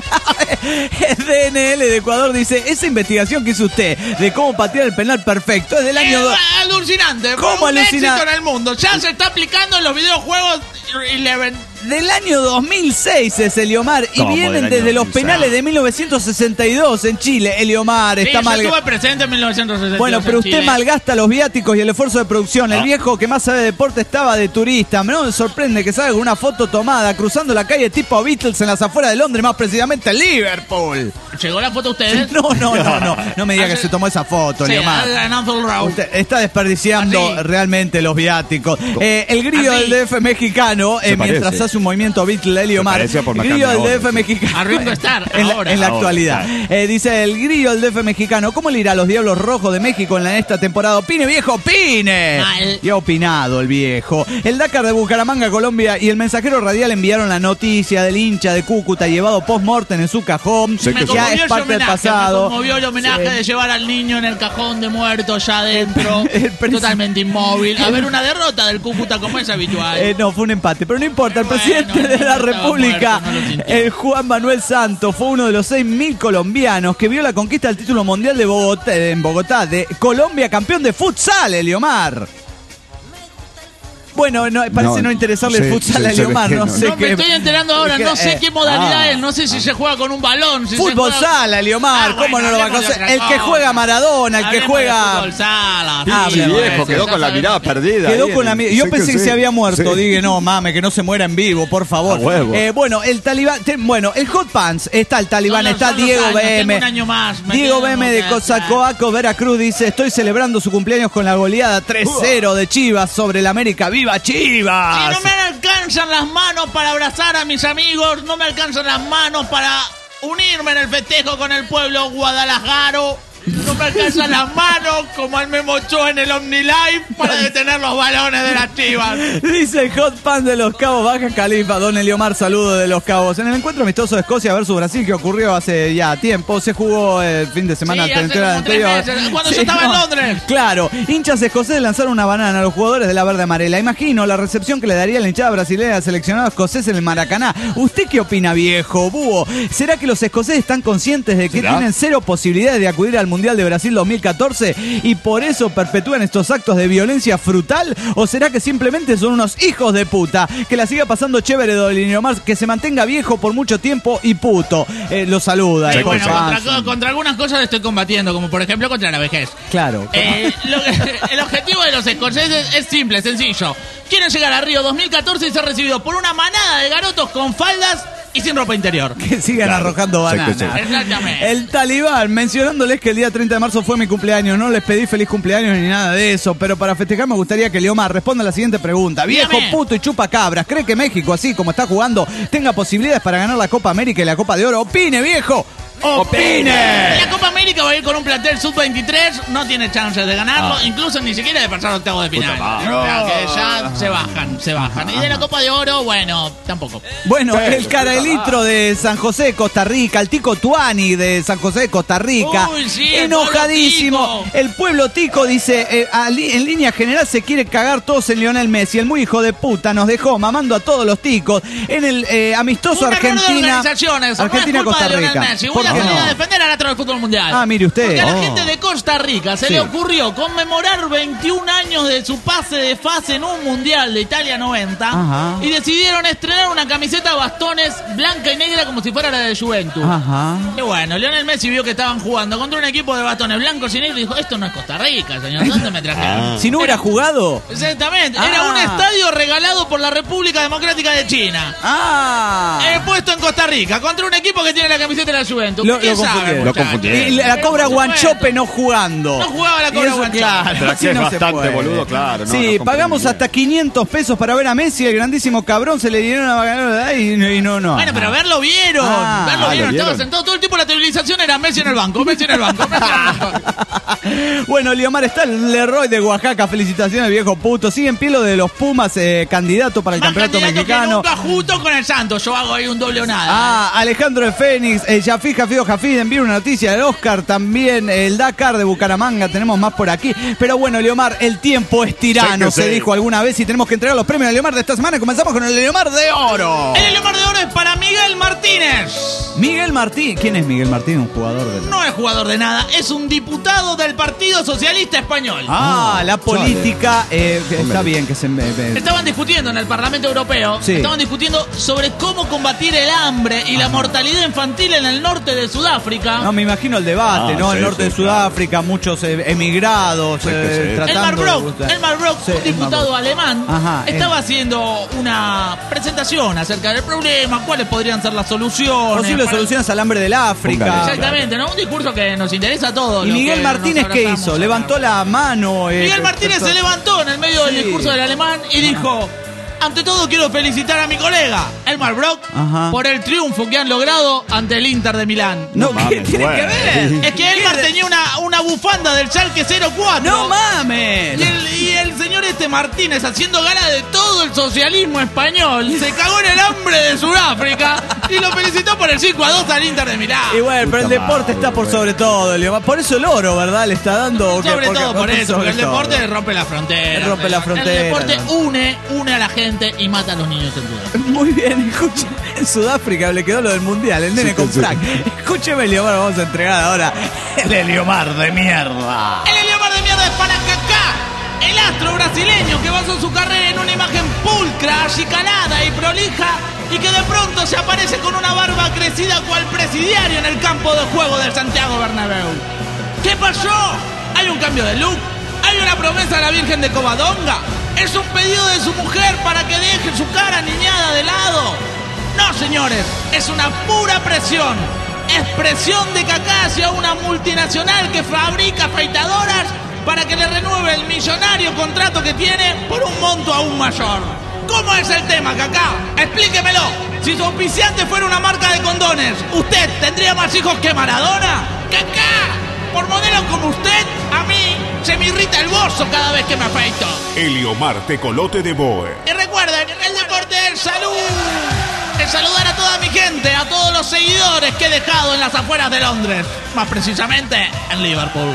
Speaker 2: D N L de Ecuador dice, esa investigación que hizo usted de cómo patear el penal perfecto es del año...
Speaker 5: Eh,
Speaker 2: do-
Speaker 5: alucinante.
Speaker 2: ¿Cómo
Speaker 5: fue un
Speaker 2: alucinante?
Speaker 5: éxito en el mundo. Ya se está aplicando en los videojuegos Eleven.
Speaker 2: Del año dos mil seis es Eliomar y
Speaker 4: ¿Cómo
Speaker 2: vienen
Speaker 4: del año
Speaker 2: desde los
Speaker 4: dos mil seis?
Speaker 2: penales de mil novecientos sesenta y dos en Chile. Eliomar
Speaker 5: Sí,
Speaker 2: está
Speaker 5: yo
Speaker 2: mal.
Speaker 5: estuve presente en mil novecientos sesenta y dos
Speaker 2: Bueno, pero
Speaker 5: en
Speaker 2: usted
Speaker 5: Chile.
Speaker 2: malgasta los viáticos y el esfuerzo de producción. El
Speaker 4: Ah.
Speaker 2: viejo que más sabe de deporte estaba de turista. No me sorprende que salga con una foto tomada cruzando la calle tipo Beatles en las afueras de Londres, más precisamente en Liverpool.
Speaker 5: ¿Llegó la foto a ustedes?
Speaker 2: No, no, no, no. No me diga que se tomó esa foto,
Speaker 5: Sí,
Speaker 2: Eliomar.
Speaker 5: en Anfield Road.
Speaker 2: Usted está desperdiciando
Speaker 5: Así.
Speaker 2: realmente los viáticos. Eh, el grillo
Speaker 5: Así.
Speaker 2: del D F mexicano, eh,
Speaker 4: Se
Speaker 2: mientras
Speaker 4: parece.
Speaker 2: hace un movimiento Beatle Eliomar,
Speaker 4: Se parecía por
Speaker 2: el grillo del
Speaker 4: McCartney
Speaker 2: D F
Speaker 4: ahora, sí.
Speaker 2: mexicano.
Speaker 5: A Ringo Starr,
Speaker 2: en la,
Speaker 5: ahora.
Speaker 2: en la
Speaker 4: Ahora,
Speaker 2: actualidad.
Speaker 4: claro.
Speaker 2: Eh, dice el grillo del D F mexicano, ¿cómo le irá a los Diablos Rojos de México en la- esta temporada? ¡Opine, viejo, opine!
Speaker 5: Mal.
Speaker 2: Y ha opinado el viejo. El Dakar de Bucaramanga, Colombia, y el mensajero radial enviaron la noticia del hincha de Cúcuta llevado post-mortem en su cajón.
Speaker 4: Sí,
Speaker 5: Me
Speaker 4: que
Speaker 2: Ya
Speaker 5: conmovió
Speaker 2: es
Speaker 5: ese
Speaker 2: parte del
Speaker 5: homenaje,
Speaker 2: pasado.
Speaker 5: me conmovió el homenaje
Speaker 2: Sí.
Speaker 5: de llevar al niño en el cajón de muertos ya adentro,
Speaker 2: el príncipe-
Speaker 5: totalmente inmóvil. A ver una derrota del Cúcuta como es habitual.
Speaker 2: Eh, no, fue un empate, pero no importa. El
Speaker 5: Bueno,
Speaker 2: presidente
Speaker 5: el
Speaker 2: de la
Speaker 5: niño estaba
Speaker 2: República,
Speaker 5: muerto, no lo sintió.
Speaker 2: el Juan Manuel Santos, fue uno de los seis mil colombianos que vio la conquista del título mundial de Bogotá, en Bogotá, de Colombia, campeón de futsal, Eliomar. Bueno, no, parece no,
Speaker 4: No,
Speaker 2: interesarle
Speaker 4: sí,
Speaker 2: el futsal
Speaker 4: sí,
Speaker 2: a
Speaker 4: se ve
Speaker 2: Eliomar,
Speaker 4: que
Speaker 2: no,
Speaker 4: no.
Speaker 2: sé
Speaker 5: no
Speaker 2: qué.
Speaker 5: me estoy enterando ahora, no sé
Speaker 2: eh,
Speaker 5: qué modalidad
Speaker 4: ah.
Speaker 5: es, no sé si se juega con un balón, si se
Speaker 2: Fútbol
Speaker 5: juega-
Speaker 2: sala, Eliomar,
Speaker 5: Ah,
Speaker 2: ¿cómo
Speaker 5: bueno,
Speaker 2: no lo va a
Speaker 5: hablemos de
Speaker 2: conocer?
Speaker 5: otra
Speaker 2: El que
Speaker 5: cosa.
Speaker 2: juega Maradona, el que
Speaker 5: Hablemos de
Speaker 2: juega...
Speaker 5: fútbol sala.
Speaker 2: Sí,
Speaker 5: hablemos de
Speaker 2: viejo,
Speaker 5: eso,
Speaker 4: quedó con la
Speaker 5: ya
Speaker 4: mirada
Speaker 5: sabemos.
Speaker 4: perdida.
Speaker 2: Quedó
Speaker 4: ahí
Speaker 2: con la
Speaker 4: en-
Speaker 2: mi- Yo
Speaker 4: sí
Speaker 2: pensé que,
Speaker 4: sí.
Speaker 2: se había muerto.
Speaker 4: Sí.
Speaker 2: Dije, no, mame, que no se muera en vivo, por favor.
Speaker 4: A huevo.
Speaker 2: Eh, bueno, el talibán. te- bueno, el Hot Pants. Está el talibán,
Speaker 5: Son los-
Speaker 2: está
Speaker 5: son los
Speaker 2: Diego
Speaker 5: años,
Speaker 2: B M.
Speaker 5: tengo un año más, me
Speaker 2: Diego
Speaker 5: quedo
Speaker 2: B M de
Speaker 5: que-
Speaker 2: Cozacoaco, Veracruz, dice: estoy celebrando su cumpleaños con la goleada tres cero de Chivas sobre el América. ¡Viva Chivas!
Speaker 5: Y no me alcanzan las manos para abrazar a mis amigos, no me alcanzan las manos para unirme en el festejo con el pueblo guadalajaro. No me alcanzan las manos como al Memo Ochoa en el OmniLife para detener los balones de las Chivas.
Speaker 2: Dice el Hot Pan de Los Cabos, Baja Califa, Don Eliomar, saludo de Los Cabos. En el encuentro amistoso de Escocia versus Brasil que ocurrió hace ya tiempo, se jugó el fin de semana
Speaker 5: Sí, hace
Speaker 2: anterior.
Speaker 5: como tres
Speaker 2: anterior.
Speaker 5: meses, cuando yo estaba en Londres.
Speaker 2: Claro, hinchas escoceses lanzaron una banana a los jugadores de la verde amarela. Imagino la recepción que le daría la hinchada brasileña al seleccionado escocés en el Maracaná. ¿Usted qué opina, viejo búho? ¿Será que los escoceses están conscientes de que
Speaker 4: ¿Será?
Speaker 2: tienen cero posibilidades de acudir al Mundial de Brasil dos mil catorce y por eso perpetúan estos actos de violencia frutal? ¿O será que simplemente son unos hijos de puta? Que la siga pasando chévere, don Leomar, que se mantenga viejo por mucho tiempo y puto. Eh, lo saluda.
Speaker 5: Sí,
Speaker 2: eh,
Speaker 5: bueno,
Speaker 2: Juan.
Speaker 5: contra, contra algunas cosas estoy combatiendo, como por ejemplo contra la vejez.
Speaker 2: Claro.
Speaker 5: Eh, lo que- el objetivo de los escoceses es simple, sencillo. Quieren llegar a Río dos mil catorce y ser recibidos por una manada de garotos con faldas y sin ropa interior.
Speaker 2: Que sigan
Speaker 4: Claro.
Speaker 2: arrojando
Speaker 4: Sí, que
Speaker 2: bananas.
Speaker 4: sí.
Speaker 5: Exactamente.
Speaker 2: El Talibán, mencionándoles que el día treinta de marzo fue mi cumpleaños. No les pedí feliz cumpleaños ni nada de eso, pero para festejar me gustaría que Leomar responda a la siguiente pregunta. Viejo,
Speaker 5: Dígame.
Speaker 2: puto y chupa cabras, ¿cree que México, así como está jugando, tenga posibilidades para ganar la Copa América y la Copa de Oro? ¡Opine, viejo! ¡Opine!
Speaker 5: La Copa América va a ir con un plantel sub veintitrés, no tiene chances de ganarlo, incluso ni siquiera de pasar octavo de final. O sea, que ya se bajan, se bajan. Y de la Copa de Oro, bueno, tampoco.
Speaker 2: Bueno,
Speaker 4: Pero,
Speaker 2: el Carelitro de San José de Costa Rica, el Tico Tuani de San José de Costa Rica,
Speaker 5: Uy, sí, el
Speaker 2: enojadísimo.
Speaker 5: pueblo tico.
Speaker 2: El pueblo tico dice, eh, a li- en línea general se quiere cagar todos en Lionel Messi. El muy hijo de puta nos dejó mamando a todos los ticos en el eh, amistoso
Speaker 5: Un error de
Speaker 2: Argentina,
Speaker 5: organizaciones,
Speaker 2: Argentina
Speaker 5: no es culpa
Speaker 2: Costa
Speaker 5: de Lionel
Speaker 2: Rica.
Speaker 5: Messi. Voy
Speaker 2: ¿Por
Speaker 5: a
Speaker 2: qué
Speaker 5: salir
Speaker 2: no?
Speaker 5: a defender al astro del fútbol mundial.
Speaker 2: Ah, mire usted.
Speaker 5: Porque a la
Speaker 2: Oh.
Speaker 5: gente de Costa Rica se
Speaker 2: Sí.
Speaker 5: le ocurrió conmemorar veintiún años de su pase de fase en un mundial de Italia noventa
Speaker 2: Ajá.
Speaker 5: y decidieron estrenar una camiseta a bastones blanca y negra como si fuera la de Juventus.
Speaker 2: Ajá.
Speaker 5: Y bueno, Lionel Messi vio que estaban jugando contra un equipo de bastones blancos y negros y dijo, esto no es Costa Rica, señor, ¿dónde me trajeron?
Speaker 2: Si no hubiera jugado.
Speaker 5: Exactamente,
Speaker 2: Ah.
Speaker 5: era un estadio regalado por la República Democrática de China.
Speaker 2: Ah.
Speaker 5: He puesto en Costa Rica contra un equipo que tiene la camiseta de la Juventus.
Speaker 2: Lo-
Speaker 5: ¿Quién
Speaker 2: lo
Speaker 5: sabe,
Speaker 2: confundieron.
Speaker 4: Lo
Speaker 5: muchachos?
Speaker 4: confundieron.
Speaker 2: Y la
Speaker 5: Pero
Speaker 2: Cobra
Speaker 5: por
Speaker 2: Guanchope
Speaker 5: supuesto.
Speaker 2: no jugando.
Speaker 5: No jugaba la
Speaker 2: Y
Speaker 5: Cobra
Speaker 2: eso,
Speaker 5: Guanchope.
Speaker 2: claro,
Speaker 4: Pero
Speaker 2: así
Speaker 4: que es
Speaker 2: no se
Speaker 4: bastante
Speaker 2: puede.
Speaker 4: boludo, claro. no,
Speaker 2: Sí,
Speaker 4: no comprendí
Speaker 2: pagamos
Speaker 4: bien.
Speaker 2: hasta quinientos pesos para ver a Messi, el grandísimo cabrón, se le dieron una vaganada y, no- y no, no.
Speaker 5: Bueno, pero verlo vieron.
Speaker 2: Ah,
Speaker 5: verlo
Speaker 4: ¿lo
Speaker 5: vieron. Estaba
Speaker 4: vieron?
Speaker 5: sentado todo el tiempo. La televisación era Messi en el banco. Messi en el banco. Messi en el banco.
Speaker 2: Bueno, Leomar está el Leroy de Oaxaca, felicitaciones viejo puto. Sigue en pie lo de los Pumas, eh, candidato para el
Speaker 5: Más
Speaker 2: campeonato
Speaker 5: candidato que
Speaker 2: mexicano.
Speaker 5: nunca junto con el Santos. Yo hago ahí un doble o nada.
Speaker 2: Ah, Alejandro de Fénix, eh, Jafí Jafido Jafí, envía una noticia del Oscar, también el Dakar de Bucaramanga, tenemos más por aquí. Pero bueno, Leomar, el tiempo es tirano,
Speaker 4: Sí que
Speaker 2: se
Speaker 4: sí.
Speaker 2: dijo alguna vez y tenemos que entregar los premios de Leomar de esta semana. Comenzamos con el Leomar de Oro.
Speaker 5: El Leomar de Oro es para Miguel Martínez.
Speaker 2: Miguel Martín, ¿quién es Miguel Martín? Un jugador de...
Speaker 5: No es jugador de nada. Es un diputado del Partido Socialista Español.
Speaker 2: Ah, la política, eh, está
Speaker 4: Hombre.
Speaker 2: bien que se... eh,
Speaker 5: Estaban discutiendo en el Parlamento Europeo,
Speaker 2: Sí.
Speaker 5: estaban discutiendo sobre cómo combatir el hambre y la mortalidad infantil en el norte de Sudáfrica.
Speaker 2: No, me imagino el debate,
Speaker 4: Ah,
Speaker 2: ¿no?
Speaker 4: sí,
Speaker 2: el norte
Speaker 4: sí,
Speaker 2: de Sudáfrica, muchos eh, emigrados,
Speaker 4: Sí, que
Speaker 2: eh,
Speaker 4: sí.
Speaker 2: tratando
Speaker 5: Elmar
Speaker 2: de
Speaker 5: Brock,
Speaker 2: buscar-
Speaker 5: Elmar Brock,
Speaker 2: Sí,
Speaker 5: un
Speaker 2: Elmar
Speaker 5: diputado
Speaker 2: Brock.
Speaker 5: alemán,
Speaker 2: Ajá,
Speaker 5: estaba
Speaker 2: eh.
Speaker 5: haciendo una presentación acerca del problema, cuáles podrían ser las soluciones.
Speaker 2: Posibles
Speaker 5: para-
Speaker 2: soluciones al hambre del África.
Speaker 4: Póngale.
Speaker 5: Exactamente, ¿no? Un discurso que nos interesa a todos.
Speaker 2: ¿Y
Speaker 5: lo
Speaker 2: Miguel
Speaker 5: que
Speaker 2: Martínez
Speaker 5: nos
Speaker 2: qué
Speaker 5: abrazamos
Speaker 2: hizo?
Speaker 5: acá.
Speaker 2: Levantó la mano. eh,
Speaker 5: Miguel Martínez
Speaker 2: esto-
Speaker 5: se levantó en el medio del
Speaker 2: Sí.
Speaker 5: discurso del alemán y dijo: ante todo quiero felicitar a mi colega, Elmar Brock,
Speaker 2: Ajá.
Speaker 5: por el triunfo que han logrado ante el Inter de Milán.
Speaker 2: No,
Speaker 4: No
Speaker 2: ¿qué
Speaker 4: mames,
Speaker 2: tiene
Speaker 4: bueno.
Speaker 2: que ver?
Speaker 5: Es que Elmar tenía una, una bufanda del Schalke cero cuatro.
Speaker 2: ¡No mames!
Speaker 5: Y el, y el señor este Martínez, haciendo gala de todo el socialismo español, se cagó en el hambre de Sudáfrica y lo felicitó por el cinco a dos al Inter de Milán.
Speaker 2: Y bueno, pero el
Speaker 4: Puta
Speaker 2: deporte
Speaker 4: madre,
Speaker 2: está por
Speaker 4: bueno.
Speaker 2: sobre todo, Leomar. Por eso el oro, ¿verdad? Le está dando... ¿o qué?
Speaker 5: Sobre
Speaker 2: Porque-
Speaker 5: todo por eso, porque el
Speaker 2: sobre todo.
Speaker 5: deporte rompe la frontera.
Speaker 2: Rompe la frontera,
Speaker 5: El deporte
Speaker 2: ¿no?
Speaker 5: une, une a la gente y mata a los niños en Sudáfrica.
Speaker 2: Muy bien, escuche. En Sudáfrica le quedó lo del mundial, el nene
Speaker 4: Sí,
Speaker 2: con
Speaker 4: sí.
Speaker 2: frac. Escúcheme, Leomar, vamos a entregar ahora el Heliomar de mierda.
Speaker 5: El Heliomar de mierda es para Kaká, el astro brasileño que basó su carrera en una imagen pulcra, achicanada y prolija y que de pronto se aparece con una barba crecida cual presidiario en el campo de juego del Santiago Bernabéu. ¿Qué pasó? ¿Hay un cambio de look? ¿Hay una promesa a la Virgen de Covadonga? ¿Es un pedido de su mujer para que deje su cara niñada de lado? No, señores, es una pura presión. Es presión de Kaká hacia una multinacional que fabrica afeitadoras para que le renueve el millonario contrato que tiene por un monto aún mayor. ¿Cómo es el tema, Kaká? Explíquemelo. Si su auspiciante fuera una marca de condones, ¿usted tendría más hijos que Maradona? ¡Kaká! Por modelo como usted, a mí se me irrita el bozo cada vez que me afeito.
Speaker 1: Heliomar Tecolote de Boer.
Speaker 5: Y recuerden, el deporte es salud. Es saludar a toda mi gente, a todos los seguidores que he dejado en las afueras de Londres. Más precisamente, en Liverpool.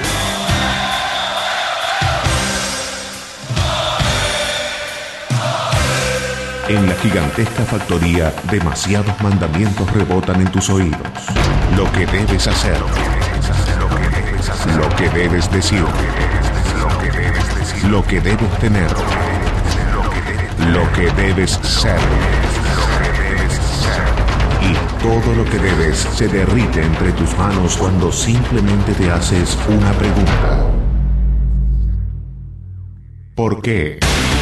Speaker 1: En la gigantesca factoría, demasiados mandamientos rebotan en tus oídos. Lo que debes hacer, lo que debes hacer, lo que debes hacer. que debes decir, lo que debes tener, lo que debes ser. Y todo lo que debes se derrite entre tus manos cuando simplemente te haces una pregunta. ¿Por qué?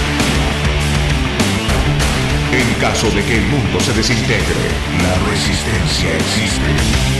Speaker 1: En caso de que el mundo se desintegre, la resistencia existe.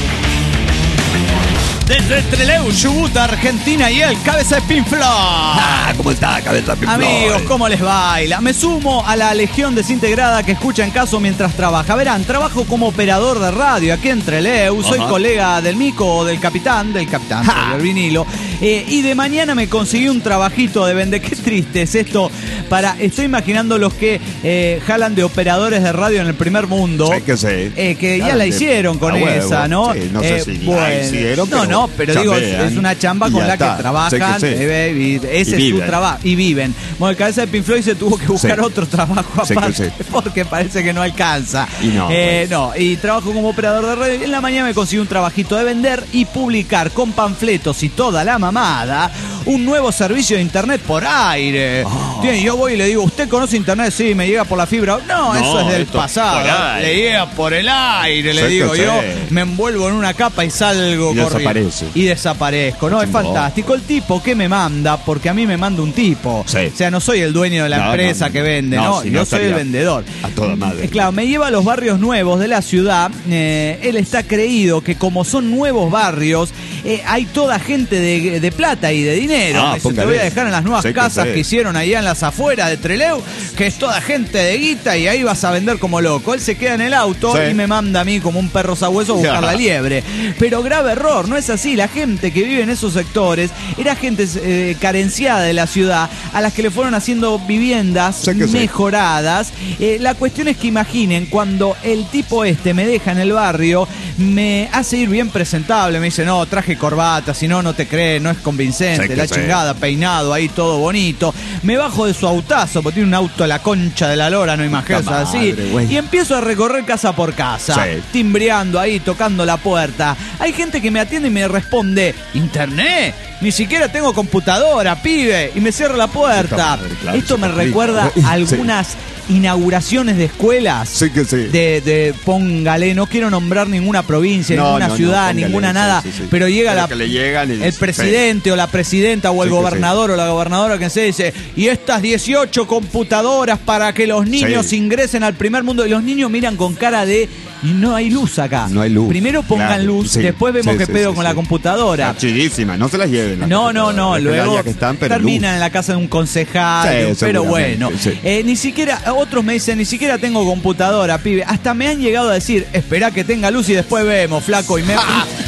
Speaker 2: Desde Trelew, Chubut, Argentina, y el Cabeza de Pink Floyd.
Speaker 3: Ah, ¿cómo está, Cabeza de Pink Floyd?
Speaker 2: Amigos, ¿cómo les baila? Me sumo a la legión desintegrada que escucha En Caso mientras trabaja. Verán, trabajo como operador de radio aquí en Trelew. Soy
Speaker 3: Ajá.
Speaker 2: colega del Mico o del capitán, del capitán, del vinilo. Eh, y de mañana me conseguí un trabajito de vende. Qué triste es esto. Para, estoy imaginando los que eh, jalan de operadores de radio en el primer mundo.
Speaker 3: Sí, que sí.
Speaker 2: Eh, que ya
Speaker 3: Claro,
Speaker 2: la
Speaker 3: de-
Speaker 2: hicieron con
Speaker 3: a huevo.
Speaker 2: esa, ¿no?
Speaker 3: Sí, no sé
Speaker 2: Eh,
Speaker 3: si la
Speaker 2: bueno,
Speaker 3: hicieron,
Speaker 2: no,
Speaker 3: pero
Speaker 2: no, pero digo, es,
Speaker 3: chambean
Speaker 2: es una chamba
Speaker 3: y
Speaker 2: con
Speaker 3: ya
Speaker 2: la
Speaker 3: está.
Speaker 2: que trabajan,
Speaker 3: Sí que sí.
Speaker 2: eh, y ese
Speaker 3: Y
Speaker 2: es su
Speaker 3: viven.
Speaker 2: trabajo, y viven. Bueno, el Cabeza de Pink Floyd se tuvo que buscar
Speaker 3: Sí.
Speaker 2: otro trabajo
Speaker 3: Sí que
Speaker 2: aparte,
Speaker 3: sí.
Speaker 2: porque parece que no alcanza.
Speaker 3: Y no,
Speaker 2: Eh, no, y trabajo como operador de radio. En la mañana me conseguí un trabajito de vender y publicar con panfletos y toda la mamada un nuevo servicio de internet por aire.
Speaker 3: Oh.
Speaker 2: Tiene, yo voy y le digo, ¿usted conoce internet? Sí, me llega por la fibra. No,
Speaker 3: No,
Speaker 2: eso es del
Speaker 3: esto
Speaker 2: pasado.
Speaker 3: por aire.
Speaker 2: Le llega por el aire, le
Speaker 3: Sí,
Speaker 2: digo
Speaker 3: que sí.
Speaker 2: yo. Me envuelvo en una capa y salgo
Speaker 3: Y
Speaker 2: corriendo.
Speaker 3: desaparece.
Speaker 2: Y desaparezco. No, es
Speaker 3: Chingón.
Speaker 2: fantástico. El tipo que me manda, porque a mí me manda un tipo.
Speaker 3: Sí.
Speaker 2: O sea, no soy el dueño de la
Speaker 3: No,
Speaker 2: empresa
Speaker 3: no, no.
Speaker 2: que vende,
Speaker 3: No,
Speaker 2: no.
Speaker 3: si
Speaker 2: yo
Speaker 3: no
Speaker 2: soy el
Speaker 3: estaría
Speaker 2: vendedor.
Speaker 3: a toda madre.
Speaker 2: Eh, Claro, me lleva a los barrios nuevos de la ciudad. Eh, él está creído que como son nuevos barrios, eh, hay toda gente de, de plata y de dinero.
Speaker 3: Ah,
Speaker 2: Me dice, te
Speaker 3: póngale.
Speaker 2: voy a dejar en las nuevas
Speaker 3: Sí, que
Speaker 2: casas
Speaker 3: sí.
Speaker 2: que hicieron allá en las afueras de Trelew, que es toda gente de guita y ahí vas a vender como loco. Él se queda en el auto
Speaker 3: Sí.
Speaker 2: y me manda a mí como un perro sabueso a buscar
Speaker 3: Ya.
Speaker 2: la liebre. Pero grave error, no es así. La gente que vive en esos sectores era gente eh, carenciada de la ciudad, a las que le fueron haciendo viviendas
Speaker 3: Sí que sí.
Speaker 2: mejoradas. Eh, la cuestión es que imaginen, cuando el tipo este me deja en el barrio, me hace ir bien presentable. Me dice, no, traje corbata, si no, no te crees, no es convincente.
Speaker 3: Sí que
Speaker 2: la
Speaker 3: sí.
Speaker 2: chingada, peinado ahí, todo bonito. Me bajo de su autazo, porque tiene un auto a la concha de la lora, no imaginas
Speaker 3: Puta
Speaker 2: así.
Speaker 3: madre, güey.
Speaker 2: Y empiezo a recorrer casa por casa,
Speaker 3: Sí.
Speaker 2: timbreando ahí, tocando la puerta. Hay gente que me atiende y me responde, ¿internet? Ni siquiera tengo computadora, pibe. Y me cierra la puerta.
Speaker 3: Puta madre, claro,
Speaker 2: Esto me
Speaker 3: súper rico.
Speaker 2: recuerda
Speaker 3: Sí.
Speaker 2: a algunas inauguraciones de escuelas.
Speaker 3: Sí que sí.
Speaker 2: De, de, póngale, no quiero nombrar ninguna provincia,
Speaker 3: No,
Speaker 2: ninguna
Speaker 3: no, no,
Speaker 2: ciudad,
Speaker 3: póngale,
Speaker 2: ninguna
Speaker 3: sí,
Speaker 2: nada,
Speaker 3: sí, sí.
Speaker 2: pero llega
Speaker 3: Pero
Speaker 2: la,
Speaker 3: que le llegan y-
Speaker 2: el presidente o la presidenta o el
Speaker 3: Sí que
Speaker 2: gobernador o la gobernadora que se dice, y estas dieciocho computadoras para que los niños
Speaker 3: Sí.
Speaker 2: ingresen al primer mundo, y los niños miran con cara de, y no hay luz acá.
Speaker 3: No hay luz.
Speaker 2: Primero pongan
Speaker 3: Claro,
Speaker 2: luz,
Speaker 3: sí.
Speaker 2: después vemos
Speaker 3: Sí,
Speaker 2: qué
Speaker 3: sí,
Speaker 2: pedo
Speaker 3: sí,
Speaker 2: con
Speaker 3: sí.
Speaker 2: la computadora.
Speaker 3: Está chidísima, no se las lleven. las
Speaker 2: No, no, no,
Speaker 3: computadoras.
Speaker 2: luego
Speaker 3: Dejen que están, pero
Speaker 2: terminan
Speaker 3: luz.
Speaker 2: en la casa de un concejal,
Speaker 3: Sí,
Speaker 2: de un- pero
Speaker 3: seguramente,
Speaker 2: bueno,
Speaker 3: sí.
Speaker 2: eh, ni siquiera, otros me dicen, ni siquiera tengo computadora, pibe, hasta me han llegado a decir, espera que tenga luz y después vemos, flaco, y me...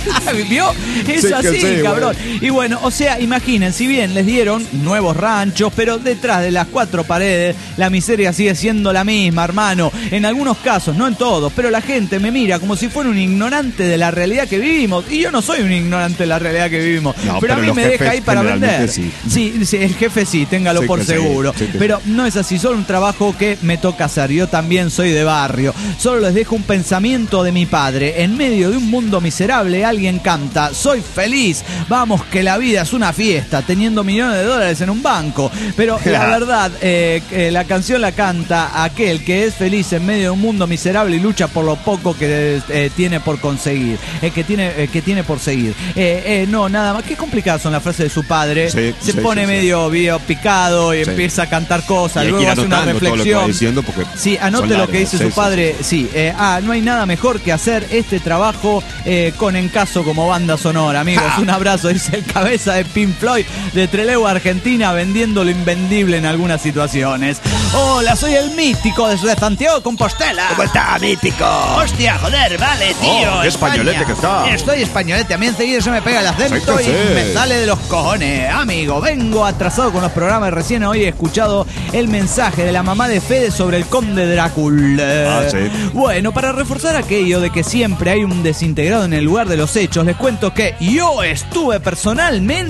Speaker 2: ¿Vio? Es
Speaker 3: Sí que
Speaker 2: así,
Speaker 3: sí,
Speaker 2: cabrón. Y bueno, o sea, imaginen, si bien les dieron nuevos ranchos, pero detrás de las cuatro paredes, la miseria sigue siendo la misma, hermano. En algunos casos, no en todos, pero la gente me mira como si fuera un ignorante de la realidad que vivimos. Y yo no soy un ignorante de la realidad que vivimos.
Speaker 3: No,
Speaker 2: pero, a
Speaker 3: pero
Speaker 2: mí
Speaker 3: los
Speaker 2: me
Speaker 3: jefes
Speaker 2: deja ahí para
Speaker 3: generalmente
Speaker 2: vender.
Speaker 3: sí.
Speaker 2: Sí, sí, el jefe sí, téngalo
Speaker 3: Sí
Speaker 2: por
Speaker 3: que sí,
Speaker 2: seguro.
Speaker 3: sí que
Speaker 2: Pero no es así, solo un trabajo que me toca hacer. Yo también soy de barrio. Solo les dejo un pensamiento de mi padre. En medio de un mundo miserable, alguien canta, soy feliz. Vamos, que la vida es una fiesta, teniendo millones de dólares en un banco. Pero la verdad, eh, eh, la canción la canta aquel que es feliz en medio de un mundo miserable y lucha por lo poco que eh, tiene por conseguir, eh, que tiene eh, que tiene por seguir. Eh, eh, no, nada más. Qué complicadas son las frases de su padre.
Speaker 3: Sí,
Speaker 2: Se
Speaker 3: sí,
Speaker 2: pone
Speaker 3: sí, sí.
Speaker 2: medio, medio picado y
Speaker 3: Sí.
Speaker 2: empieza a cantar cosas,
Speaker 3: Y hay que
Speaker 2: luego
Speaker 3: ir
Speaker 2: hace una
Speaker 3: anotando todo lo que va
Speaker 2: reflexión.
Speaker 3: diciendo porque
Speaker 2: Sí, anote
Speaker 3: son
Speaker 2: lo que
Speaker 3: largas.
Speaker 2: dice
Speaker 3: Sí,
Speaker 2: su
Speaker 3: sí,
Speaker 2: padre. Sí, eh, ah, no hay nada mejor que hacer este trabajo eh, con Encaso como banda sonora, amigos.
Speaker 3: Ja.
Speaker 2: Un abrazo, dice el cabeza de Pink Floyd de Trelew, Argentina, vendiendo lo invendible en algunas situaciones. Hola, soy el mítico desde Santiago de Compostela.
Speaker 3: ¿Cómo está, mítico?
Speaker 2: Hostia, joder, vale, tío.
Speaker 3: Oh, qué españolete que está.
Speaker 2: Estoy españolete, a mí enseguida se me pega el acento
Speaker 3: Sí que
Speaker 2: y
Speaker 3: sí.
Speaker 2: me sale de los cojones. Amigo, vengo atrasado con los programas. Recién hoy he escuchado el mensaje de la mamá de Fede sobre el conde Drácula.
Speaker 3: Ah, sí.
Speaker 2: Bueno, para reforzar aquello de que siempre hay un desintegrado en el lugar de los hechos, les cuento que yo estuve personalmente, ¿dónde?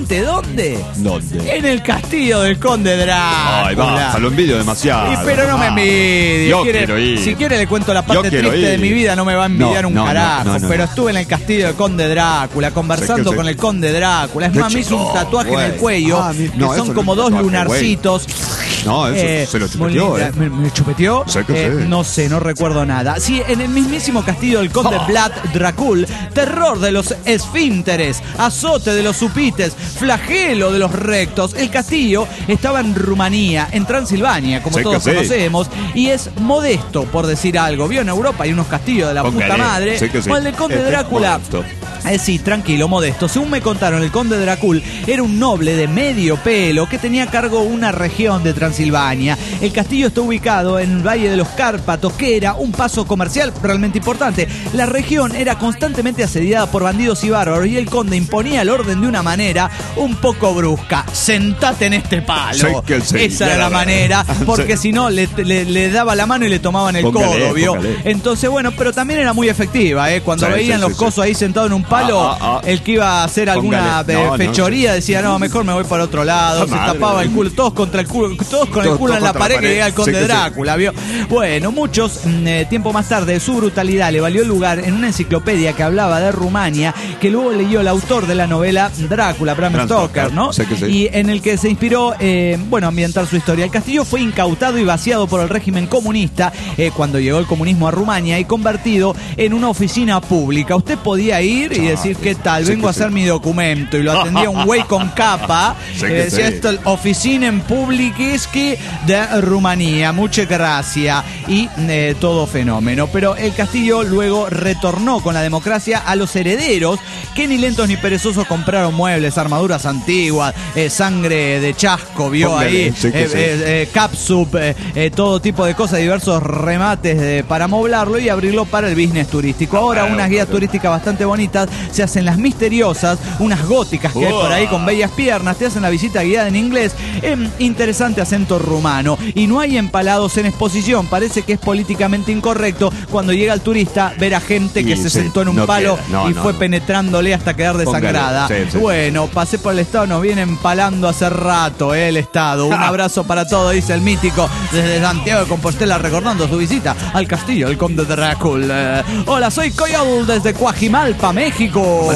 Speaker 2: ¿Dónde?
Speaker 4: ¿Dónde?
Speaker 2: En el castillo del Conde Drácula.
Speaker 4: Ay, basta, lo envidio demasiado.
Speaker 2: Y pero no me
Speaker 4: Ah,
Speaker 2: envidie.
Speaker 4: Yo
Speaker 2: Quiere-
Speaker 4: quiero ir.
Speaker 2: Si quiere le cuento la
Speaker 4: Yo
Speaker 2: parte
Speaker 4: quiero
Speaker 2: triste de
Speaker 4: ir.
Speaker 2: mi vida, no me va a envidiar
Speaker 4: No,
Speaker 2: un
Speaker 4: no, no,
Speaker 2: carajo.
Speaker 4: no, no,
Speaker 2: pero
Speaker 4: no.
Speaker 2: estuve en el castillo del Conde Drácula, conversando
Speaker 4: Sé que
Speaker 2: con
Speaker 4: sí.
Speaker 2: el Conde Drácula. Es
Speaker 4: Qué
Speaker 2: más, me hizo un
Speaker 4: chico,
Speaker 2: tatuaje en el
Speaker 4: güey.
Speaker 2: cuello,
Speaker 4: Ah, mi-
Speaker 2: que
Speaker 4: no, eso
Speaker 2: son
Speaker 4: no
Speaker 2: como
Speaker 4: es un
Speaker 2: dos
Speaker 4: tatuaje,
Speaker 2: lunarcitos.
Speaker 4: No, eso
Speaker 2: Eh,
Speaker 4: se lo
Speaker 2: muy
Speaker 4: chupeteó,
Speaker 2: linda.
Speaker 4: ¿eh?
Speaker 2: ¿Me, me chupeteó?
Speaker 4: Sé que
Speaker 2: Eh,
Speaker 4: sí.
Speaker 2: No sé, no recuerdo nada. Sí, en el mismísimo castillo del Conde Vlad Dracul, terror de los esfínteres, azote de los supites, flagelo de los rectos. El castillo estaba en Rumanía, en Transilvania, como
Speaker 4: Sé que
Speaker 2: todos
Speaker 4: sí.
Speaker 2: conocemos, y es modesto, por decir algo. Vio en Europa hay unos castillos de la
Speaker 4: Póngale,
Speaker 2: puta madre.
Speaker 4: sé que sí.
Speaker 2: O el del Conde
Speaker 4: Este,
Speaker 2: Drácula.
Speaker 4: modesto.
Speaker 2: Eh, sí, tranquilo, modesto. Según me contaron, el conde Drácula era un noble de medio pelo que tenía a cargo una región de Transilvania. El castillo está ubicado en el Valle de los Cárpatos, que era un paso comercial realmente importante. La región era constantemente asediada por bandidos y bárbaros y el conde imponía el orden de una manera un poco brusca. Sentate en este palo.
Speaker 4: Sé que sí.
Speaker 2: Esa era la manera, porque si no le, le- le daba la mano y le tomaban el
Speaker 4: Póngale,
Speaker 2: codo, ¿vio?
Speaker 4: póngale.
Speaker 2: Entonces, bueno, pero también era muy efectiva, ¿eh? Cuando
Speaker 4: Sí,
Speaker 2: veían
Speaker 4: sí,
Speaker 2: los
Speaker 4: sí,
Speaker 2: cosos ahí sentados en un palo,
Speaker 4: Ah, ah, ah.
Speaker 2: el que iba a hacer alguna
Speaker 4: Póngale.
Speaker 2: eh,
Speaker 4: No, no,
Speaker 2: fechoría decía, no, mejor me voy para otro lado,
Speaker 4: La
Speaker 2: se
Speaker 4: madre.
Speaker 2: tapaba el culo, todos contra el culo, todos con el
Speaker 4: Todos-
Speaker 2: culo en
Speaker 4: todos
Speaker 2: la
Speaker 4: contra
Speaker 2: pared
Speaker 4: la
Speaker 2: que
Speaker 4: pared.
Speaker 2: llega el conde
Speaker 4: Sí que sí.
Speaker 2: Drácula, ¿vio? Bueno, muchos, mm, eh, tiempo más tarde, su brutalidad le valió lugar en una enciclopedia que hablaba de Rumania, que luego leyó el autor de la novela Drácula, Bram
Speaker 4: Bram
Speaker 2: Stoker,
Speaker 4: Stoker,
Speaker 2: ¿no?
Speaker 4: sé que sí.
Speaker 2: Y en el que se inspiró, eh, bueno, a ambientar su historia. El castillo fue incautado y vaciado por el régimen comunista eh, cuando llegó el comunismo a Rumania y convertido en una oficina pública. Usted podía ir y decir, ¿qué tal?
Speaker 4: sé
Speaker 2: Vengo
Speaker 4: que
Speaker 2: a hacer
Speaker 4: sí.
Speaker 2: mi documento. Y lo atendía un güey con capa.
Speaker 4: Sé
Speaker 2: eh,
Speaker 4: que
Speaker 2: decía
Speaker 4: sí.
Speaker 2: esto, oficina en Publicisky de Rumanía. Muchas gracias. Y eh, todo fenómeno. Pero el castillo luego retornó con la democracia a los herederos, que ni lentos ni perezosos compraron muebles, armaduras antiguas, eh, sangre de chasco, vio
Speaker 4: Póngale,
Speaker 2: ahí,
Speaker 4: sí que
Speaker 2: eh,
Speaker 4: sí.
Speaker 2: eh, eh, capsup, eh, eh, todo tipo de cosas, diversos remates eh, para amoblarlo y abrirlo para el business turístico. Ahora
Speaker 4: bueno,
Speaker 2: unas guías
Speaker 4: pero-
Speaker 2: turísticas bastante bonitas se hacen las misteriosas, unas góticas que hay por ahí con bellas piernas, te hacen la visita guiada en inglés, en interesante acento rumano, y no hay empalados en exposición. Parece que es políticamente incorrecto cuando llega el turista ver a gente que
Speaker 4: Y
Speaker 2: se
Speaker 4: sí,
Speaker 2: sentó en un
Speaker 4: no
Speaker 2: palo
Speaker 4: queda. No,
Speaker 2: y
Speaker 4: no,
Speaker 2: fue
Speaker 4: no.
Speaker 2: penetrándole hasta quedar desangrada.
Speaker 4: Póngale, sí, sí.
Speaker 2: Bueno, pasé por el estado, nos viene empalando hace rato eh, el estado. Un abrazo para todos, dice el mítico desde Santiago de Compostela, recordando su visita al castillo del Conde Drácula. Eh, hola, soy Coyol desde Coajimalpa, México.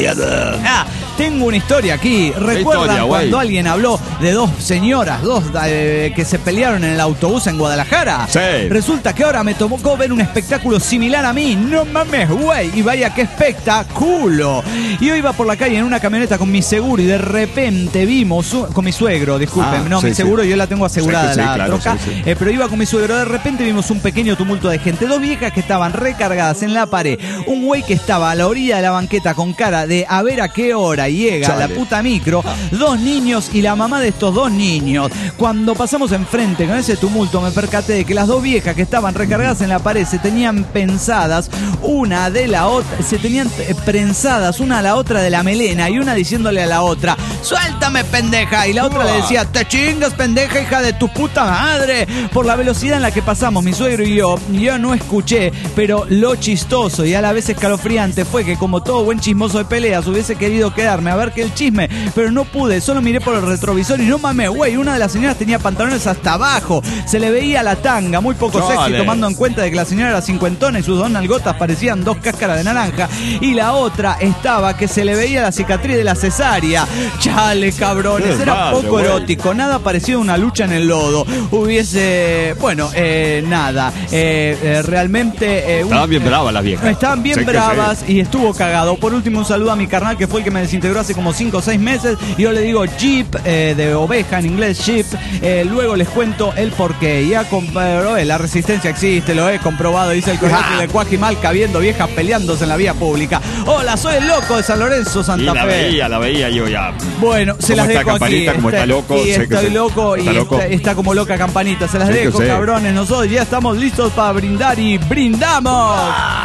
Speaker 2: Ah, tengo una historia aquí. ¿Recuerdan
Speaker 4: historia, güey?
Speaker 2: cuando alguien habló de dos señoras, dos eh, que se pelearon en el autobús en Guadalajara?
Speaker 4: Sí.
Speaker 2: Resulta que ahora me tocó ver un espectáculo similar a mí. No mames, güey. Y vaya qué espectáculo. Y yo iba por la calle en una camioneta con mi seguro y de repente vimos, un- con mi suegro, disculpen,
Speaker 4: Ah,
Speaker 2: no,
Speaker 4: sí,
Speaker 2: mi
Speaker 4: sí.
Speaker 2: seguro yo la tengo asegurada,
Speaker 4: Sí, sí,
Speaker 2: la
Speaker 4: claro,
Speaker 2: troca,
Speaker 4: sí, sí.
Speaker 2: eh, pero iba con mi suegro. De repente vimos un pequeño tumulto de gente. Dos viejas que estaban recargadas en la pared. Un güey que estaba a la orilla de la banqueta con cara de a ver a qué hora llega
Speaker 4: Chale.
Speaker 2: la puta micro. Dos niños y la mamá de estos dos niños. Cuando pasamos enfrente con ese tumulto me percaté de que las dos viejas que estaban recargadas en la pared se tenían pensadas una de la otra, se tenían eh, prensadas una a la otra de la melena y una diciéndole a la otra, suéltame pendeja, y la otra le decía, te chingas pendeja, hija de tu puta madre. Por la velocidad en la que pasamos mi suegro y yo, yo no escuché, pero lo chistoso y a la vez escalofriante fue que como todo buen chismoso de peleas hubiese querido quedarme a ver que el chisme, pero no pude, solo miré por el retrovisor y no mames, güey, una de las señoras tenía pantalones hasta abajo, se le veía la tanga, muy poco sexy,
Speaker 4: Chale.
Speaker 2: tomando en cuenta de que la señora era cincuentona y sus dos nalgotas parecían dos cáscaras de naranja, y la otra estaba que se le veía la cicatriz de la cesárea. Chale, cabrones,
Speaker 4: Qué
Speaker 2: era
Speaker 4: madre,
Speaker 2: poco
Speaker 4: güey.
Speaker 2: erótico, nada parecido a una lucha en el lodo. Hubiese, bueno, eh, nada, eh, eh, realmente... eh, un-
Speaker 4: Estaban bien bravas las viejas.
Speaker 2: Estaban bien
Speaker 4: Sé que
Speaker 2: bravas y estuvo cagado. Por último, un saludo a mi carnal que fue el que me desintegró hace como cinco o seis meses. Y yo le digo Jeep, eh, de oveja en inglés, Jeep. Eh, luego les cuento el porqué. Ya comprobé, la resistencia existe, lo he comprobado, dice el colegio de Coajimalca, viendo viejas peleándose en la vía pública. Hola, soy el loco de San Lorenzo,
Speaker 4: Y
Speaker 2: Santa
Speaker 4: la
Speaker 2: Fe.
Speaker 4: veía, la veía yo ya.
Speaker 2: Bueno, se
Speaker 4: Como
Speaker 2: las
Speaker 4: está
Speaker 2: dejo aquí.
Speaker 4: Campanita, como está loco,
Speaker 2: y
Speaker 4: sé que
Speaker 2: estoy
Speaker 4: sí.
Speaker 2: loco y
Speaker 4: Está loco.
Speaker 2: Está, está como loca Campanita. Se las
Speaker 4: Sé que
Speaker 2: dejo,
Speaker 4: sé.
Speaker 2: cabrones. Nosotros ya estamos listos para brindar y brindamos.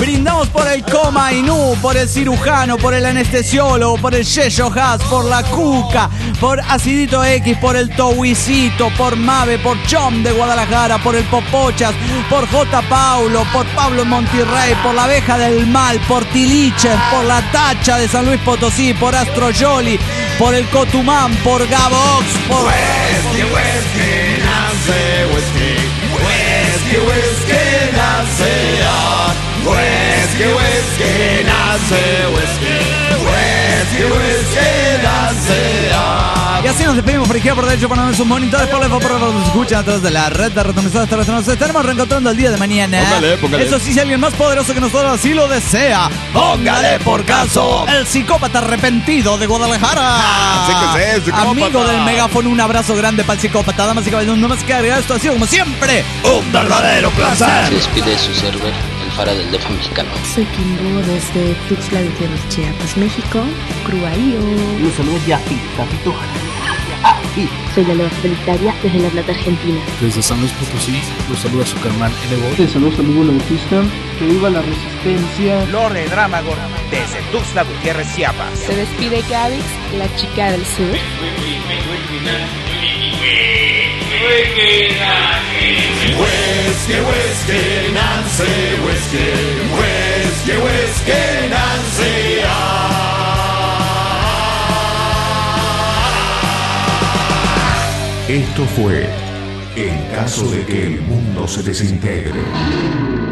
Speaker 2: Brindamos por el Coma Inú, por el cirujano, por el anestesiólogo, por el Yeyo Haas, por la Cuca, por Acidito X, por el Towisito, por Mave, por Chom de Guadalajara, por el Popochas, por J. Paulo, por Pablo Montirrey, por la Abeja del Mal, por Tiliches, por la Tacha de San Luis Potosí, por Astro Yoli, por el Cotumán, por Gabox, por Whisky, Whisky, nace Whisky, Whisky, Whisky, nace ah. Whisky, Whisky, nace Whisky, Whisky, Whisky, nace ah. Y así nos despedimos por izquierda, por derecho, por sus monitores, por lejos, por lejos, nos escuchan a través de la red de retransmisoras terrestres. Nos estaremos reencontrando el día de mañana.
Speaker 4: Póngale, póngale.
Speaker 2: Eso sí, si alguien más poderoso que nosotros así lo desea, póngale por caso el psicópata arrepentido de Guadalajara.
Speaker 4: Así que sí, psicópata.
Speaker 2: Amigo del megáfono, un abrazo grande para el psicópata. Damas y caballeros, no más que agregar, esto ha sido como siempre un verdadero placer.
Speaker 6: Se despide su server, el Fara del Defa mexicano.
Speaker 7: Soy Kimbo desde Tuxtla Gutiérrez, Chiapas, México. Cruaío.
Speaker 8: Los saludos de Afi, Capito.
Speaker 7: Soy la Loba Solitaria desde La Plata, Argentina.
Speaker 9: Desde San Luis Potosí, los saluda su carnal L B O.
Speaker 8: Desde saludos amigo Bautista, que viva la resistencia.
Speaker 10: Lore Dramagor desde Tuxtla Gutiérrez, Chiapas.
Speaker 7: Se despide Gavix, la chica del sur.
Speaker 2: Whisky, Whisky, Nancy, Whisky, Whisky, Whisky, Nancy, ah.
Speaker 1: Esto fue En caso de que el mundo se desintegre.